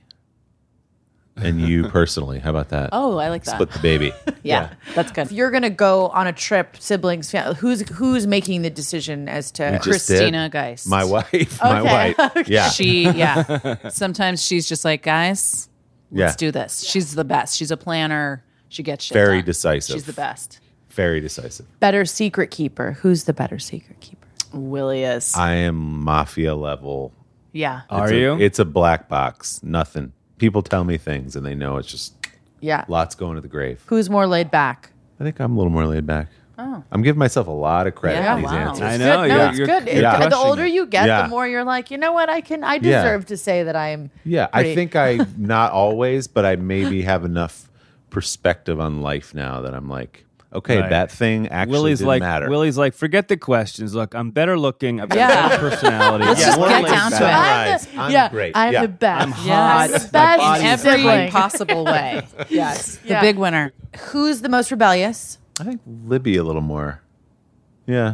and you personally. How about that? Oh, I like that. Split the baby. yeah, that's good. If you're gonna go on a trip, siblings, family, who's who's making the decision as to? We just Christina did. Geist. My wife. My Okay. wife. Yeah. She, yeah. Sometimes she's just like, guys, let's Yeah. do this. She's the best. She's a planner. She gets shit Very done. decisive. She's the best. Very decisive. Better secret keeper. Who's the better secret keeper? Willie is. I am mafia level. yeah. Are It's a- you? It's a black box. Nothing. People tell me things, and they know it's just Yeah. lots going to the grave. Who's more laid back? I think I'm a little more laid back. Oh. I'm giving myself a lot of credit Yeah, for these wow. answers. I know. Good. No, you're, it's you're, good. you're It- the crushing older it. you get, Yeah. the more you're like, you know what? I can. I Yeah. deserve to say that I am. Yeah, pretty- I think I not always, but I maybe have enough perspective on life now that I'm like, okay, Right. that thing actually Willie's didn't like matter. Willie's like, forget the questions. Look, I'm better looking. I've got Yeah. better personality. Let's Yeah, just more get laid down to back. it. I'm Guys, the, I'm yeah, great. I'm Yeah. the best. I'm Yes. hot. The My best body's In every sibling. possible way. Yes. The Yeah. big winner. Who's the most rebellious? I think Libby a little more. Yeah.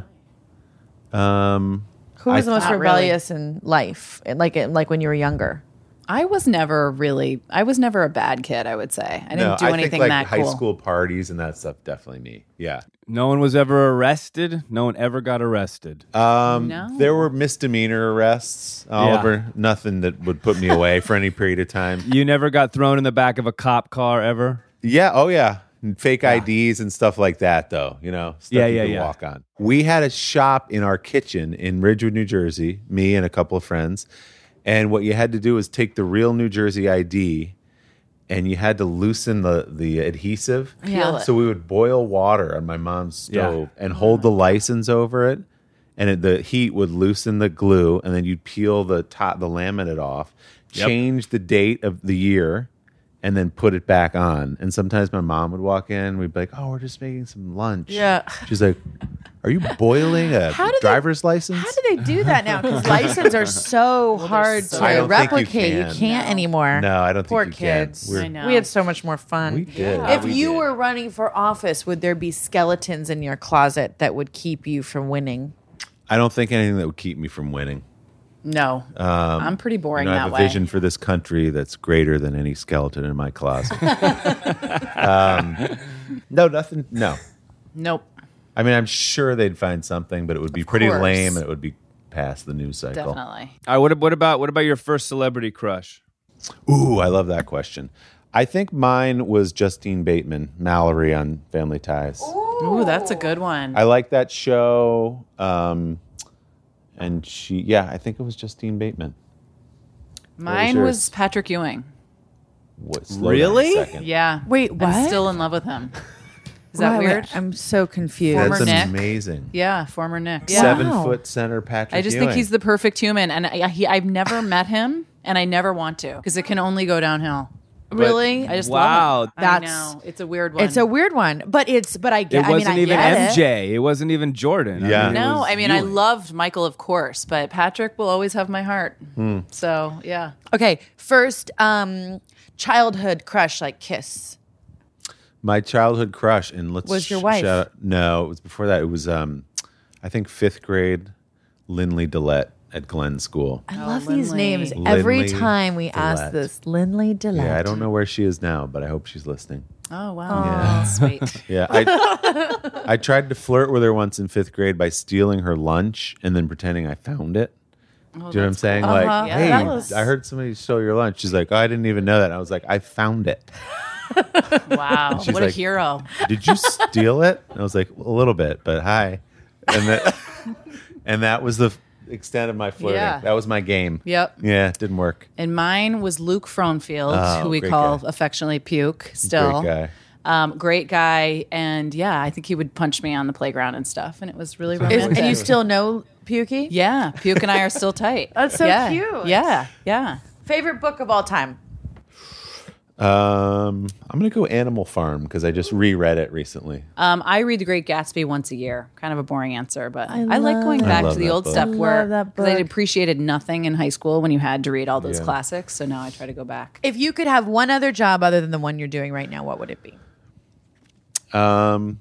Um, Who was I- the most Not really. rebellious in life? Like like when you were younger. I was never really, I was never a bad kid, I would say. I didn't no, do I anything think like that high cool. school parties and that stuff. Definitely me. Yeah. No one was ever arrested. No one ever got arrested. Um, No. There were misdemeanor arrests, Oliver. Nothing that would put me away for any period of time. You never got thrown in the back of a cop car ever. Yeah. Oh, yeah. And fake I Ds and stuff like that, though. You know, stuff Yeah, you yeah, can yeah. walk on. We had a shop in our kitchen in Ridgewood, New Jersey. Me and a couple of friends, and what you had to do was take the real New Jersey I D, and you had to loosen the the adhesive. Peel it. So we would boil water on my mom's stove and hold the license over it, and it, the heat would loosen the glue, and then you'd peel the top the laminate off, Yep. change the date of the year, and then put it back on. And sometimes my mom would walk in, we'd be like, "Oh, we're just making some lunch." Yeah. She's like, "Are you boiling a How do they- driver's license?" How do they do that now? Because licenses are so hard so- to I don't think you replicate. You, can. can't anymore. No, I don't think Poor you can. kids. We're- I know. We had so much more fun. We did. If We you did. were running for office, would there be skeletons in your closet that would keep you from winning? I don't think anything that would keep me from winning. No. I'm pretty boring You know, I that have a way. vision for this country that's greater than any skeleton in my closet. um, no, nothing. No. Nope. I mean, I'm sure they'd find something, but it would be pretty course. lame, and it would be past the news cycle. Definitely. All right, what, what about what about your first celebrity crush? Ooh, I love that question. I think mine was Justine Bateman, Mallory on Family Ties. Ooh, that's a good one. I like that show. Um, and she, yeah, I think it was Justine Bateman. Mine yours? was Patrick Ewing. What, slow down a Really? second. Yeah. Wait, I'm what? still in love with him. Is that Wait, wait, weird? I'm so confused. Former That's Nick. amazing. Yeah, former Nick. Yeah. Yeah. Seven Wow. foot center Patrick I just Ewing. think he's the perfect human, and I, he, I've never met him, and I never want to because it can only go downhill. Really? I just Wow, love him. that's- I know. It's a weird one. It's a weird one, but it's but I It get. I wasn't mean, I even get M it. J. It. wasn't even Jordan. Yeah. mean, it No, was I mean I Ewing. loved Michael, of course, but Patrick will always have my heart. Hmm. So yeah, Okay, first um, childhood crush, like kiss. my childhood crush. And let's Was your sh- wife? shout out- no, it was before that. It was, um, I think, fifth grade, Lindley Dillette at Glenn School. I love these Lindley. names. Every Lindley time we ask Dillette. this, Lindley Dillette. Yeah, I don't know where she is now, but I hope she's listening. oh wow, Yeah. sweet. Yeah, I, I tried to flirt with her once in fifth grade by stealing her lunch and then pretending I found it. Do you know what I'm that's saying? cool. Like, Uh-huh. hey, That was- I heard somebody stole your lunch. She's like, oh, I didn't even know that. And I was like, I found it. Wow, She's what a like- hero. Did you steal it? And I was like, a little bit, but hi. And that, and that was the extent of my flirting. Yeah. That was my game. Yep. Yeah, it didn't work. And mine was Luke Frohnfield, Oh, who we great call guy. affectionately Puke. Still, Great guy. Um, great guy, and yeah, I think he would punch me on the playground and stuff, and it was really Is, romantic. and you still know Pukey? yeah, Puke and I are still tight. That's so yeah. cute. Yeah, yeah. Favorite book of all time? Um, I'm going to go Animal Farm because I just reread it recently. Um, I read The Great Gatsby once a year. Kind of a boring answer, but I, I like love- going I back love to the that old book. stuff I where love that 'cause I book. appreciated nothing in high school when you had to read all those Yeah. classics. So now I try to go back. If you could have one other job other than the one you're doing right now, what would it be? Um,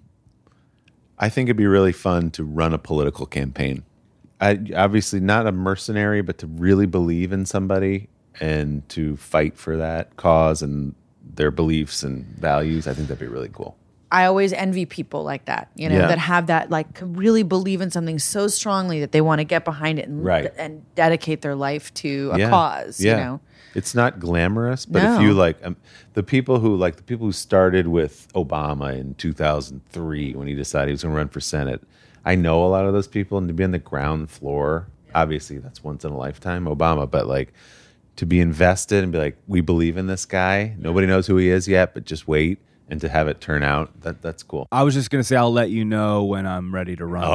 I think it'd be really fun to run a political campaign. I obviously not a mercenary, but to really believe in somebody and to fight for that cause and their beliefs and values. I think that'd be really cool. I always envy people like that, you know, Yeah. that have that, like, really believe in something so strongly that they want to get behind it and, Right. and dedicate their life to a Yeah. cause, Yeah. you know? It's not glamorous, but No. if you like um, the people who like the people who started with Obama in two thousand three when he decided he was going to run for Senate, I know a lot of those people, and to be on the ground floor, obviously that's once in a lifetime, Obama, but like to be invested and be like, we believe in this guy. Nobody knows who he is yet, but just wait. And to have it turn out, that that's cool. I was just gonna say I'll let you know when I'm ready to run.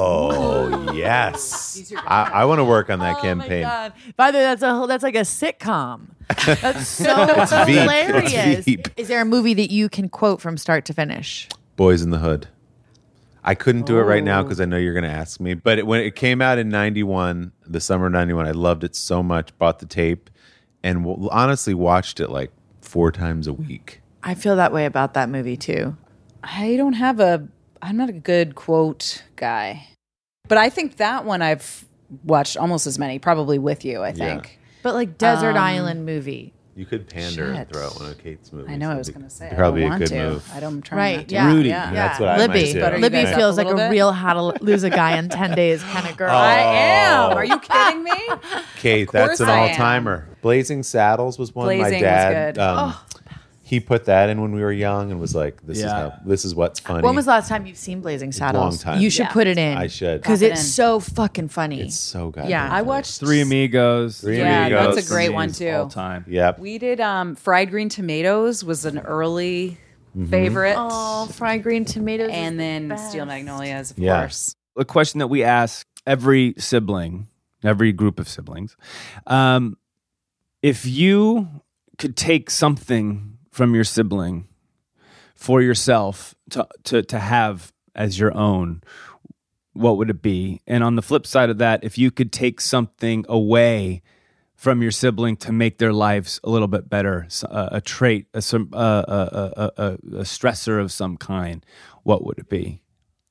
Oh yes, I, I want to work on that Oh campaign. my God. By the way, that's a whole, that's like a sitcom. That's so Veep. hilarious. It's Veep. Is there a movie that you can quote from start to finish? Boys in the Hood. I couldn't do it right now because I know you're going to ask me. But it, when it came out in ninety-one, the summer of ninety-one, I loved it so much. Bought the tape and w- honestly watched it like four times a week. I feel that way about that movie too. I don't have a. I'm not a good quote guy, but I think that one I've watched almost as many, probably with you. I think. But like Desert Um, Island movie. You could pander and Shit. throw out one of Kate's movies. I know I was That'd be going to say. probably I a don't good want to. move. I don't. I'm trying Right, not to. yeah. Rudy. Yeah. That's what I Libby. might do. Butter you Libby guys up feels a like a little bit? real how to lose a guy in ten days kind of girl. I am. Are you kidding me? Kate, that's course an I am. all timer. Blazing Saddles was one. Blazing My was dad. good. Um, He put that in when we were young and was like, "This is Yeah. how. This is what's funny." When was the last time you've seen Blazing Saddles? long time. You should Yeah. put it in. I should. Because Pop it it's in. so fucking funny. It's so good. Yeah. I watched Three Amigos. Three Yeah, Amigos. that's a great one too. All time. Yep. We did um, fried green tomatoes was an early favorite, Oh, fried green tomatoes. and is then the best. steel magnolias, of Yeah. course. A question that we ask every sibling, every group of siblings. Um, if you could take something from your sibling for yourself to, to, to have as your own, what would it be? And on the flip side of that, if you could take something away from your sibling to make their lives a little bit better, s- a, a trait, a, some- uh, a, a, a, a stressor of some kind, what would it be?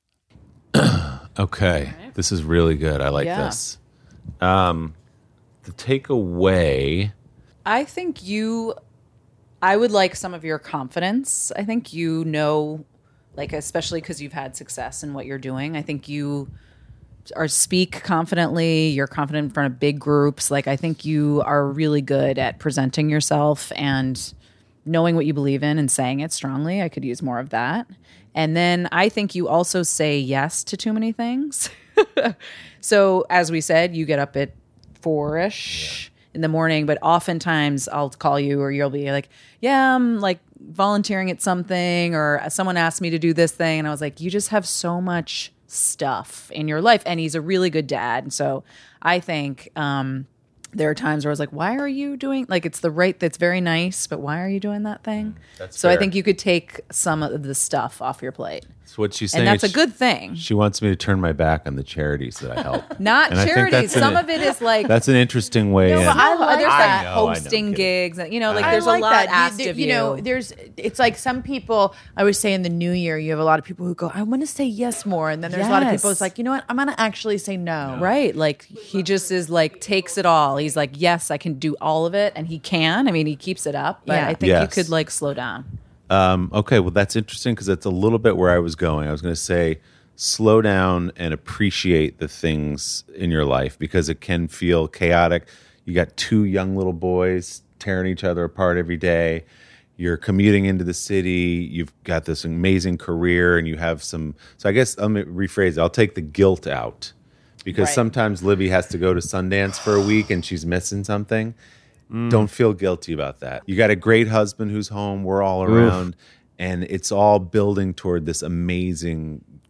Okay, this is really good. I like Yeah. this. Um, the takeaway. I think you, I would like some of your confidence. I think you know, like, especially because you've had success in what you're doing. I think you are speak confidently. You're confident in front of big groups. Like, I think you are really good at presenting yourself and knowing what you believe in and saying it strongly. I could use more of that. And then I think you also say yes to too many things. So as we said, you get up at four-ish in the morning, but oftentimes I'll call you or you'll be like, yeah, I'm like volunteering at something, or someone asked me to do this thing. And I was like, you just have so much stuff in your life. And he's a really good dad. And so I think um, there are times where I was like, why are you doing, like, it's the right, that's very nice, but why are you doing that thing? That's so I fair. think you could take some of the stuff off your plate. So what she's saying, And that's a is good thing. She wants me to turn my back on the charities that I help. Not And I think charities. that's an- Some of it is like, That's an interesting way in. but I like there's that. like I know, I know, hosting I'm kidding. gigs. And, you know, like I there's like a lot that. asked you, of you you. know, there's it's like some people. I always say in the new year, you have a lot of people who go, "I want to say yes more," and then there's a lot of people. Yes. It's like, you know what? I'm gonna actually say no. Right. Like he just is like takes it all. He's like, yes, I can do all of it. And he can. I mean, he keeps it up. But Yeah. I think Yes. you could like slow down. Um, okay, well, that's interesting because that's a little bit where I was going. I was going to say slow down and appreciate the things in your life because it can feel chaotic. You got two young little boys tearing each other apart every day. You're commuting into the city. You've got this amazing career and you have some. So I guess let me rephrase it. I'll take the guilt out because Right. sometimes Libby has to go to Sundance for a week and she's missing something. Don't feel guilty about that. You got a great husband who's home. We're all around. And it's all building toward this amazing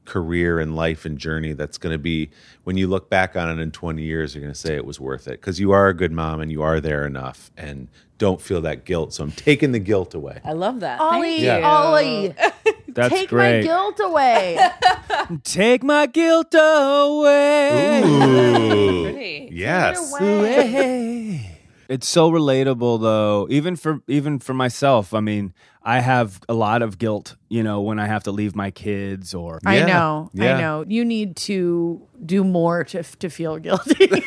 career and life and journey that's going to be, when you look back on it in twenty years, you're going to say it was worth it because you are a good mom and you are there enough and don't feel that guilt. So I'm taking the guilt away. I love that. Ollie, Thank you. Ollie, That's take great. my guilt away. Take my guilt away. Ooh. Pretty. Yes. It's so relatable though, even for even for myself. I mean, I have a lot of guilt, you know, when I have to leave my kids or I Yeah. know. Yeah. I know. You need to do more to to feel guilty. You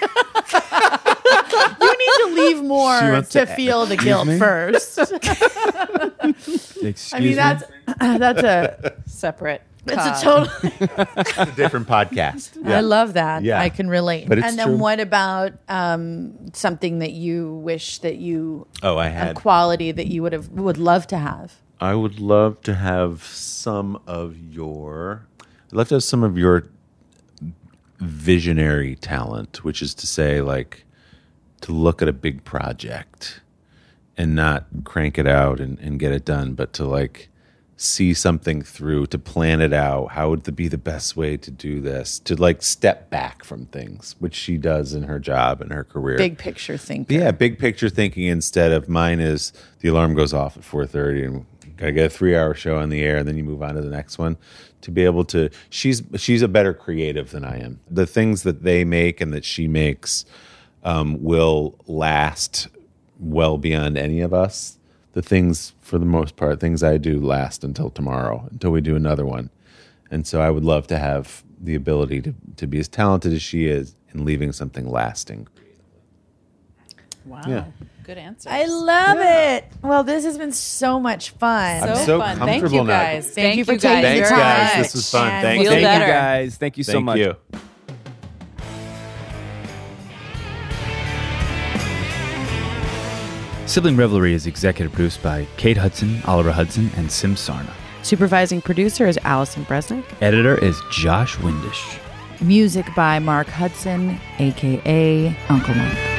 need to leave more She to, wants to feel the guilt me? first. excuse I mean, me. that's that's a Separate. it's pod. a total. It's a different podcast. I love that. Yeah. I can relate. But it's and then true. what about um, something that you wish that you Oh, I a had. quality that you would have would love to have? I would love to have some of your. I'd love to have some of your visionary talent, which is to say, like, to look at a big project and not crank it out and, and get it done, but to like see something through, to plan it out. How would the, be the best way to do this? To like step back from things, which she does in her job and her career. Big picture thinker. Yeah, big picture thinking instead of mine is the alarm goes off at four thirty and gotta get a three hour show on the air and then you move on to the next one. To be able to, she's she's a better creative than I am. The things that they make and that she makes um, will last well beyond any of us. The things, for the most part, things I do last until tomorrow, until we do another one. And so I would love to have the ability to, to be as talented as she is in leaving something lasting. Wow. Yeah. Good answer. I love it. Well, this has been so much fun. I'm so, so fun. Thank comfortable you now. guys. Thank you for guys taking Thanks, the very guys. much. This was fun. And Thanks. Feel Thank better. you guys. Thank you so Thank much. you. Sibling Revelry is executive produced by Kate Hudson, Oliver Hudson, and Sim Sarna. Supervising producer is Allison Bresnick. Editor is Josh Windish. Music by Mark Hudson, aka Uncle Mark.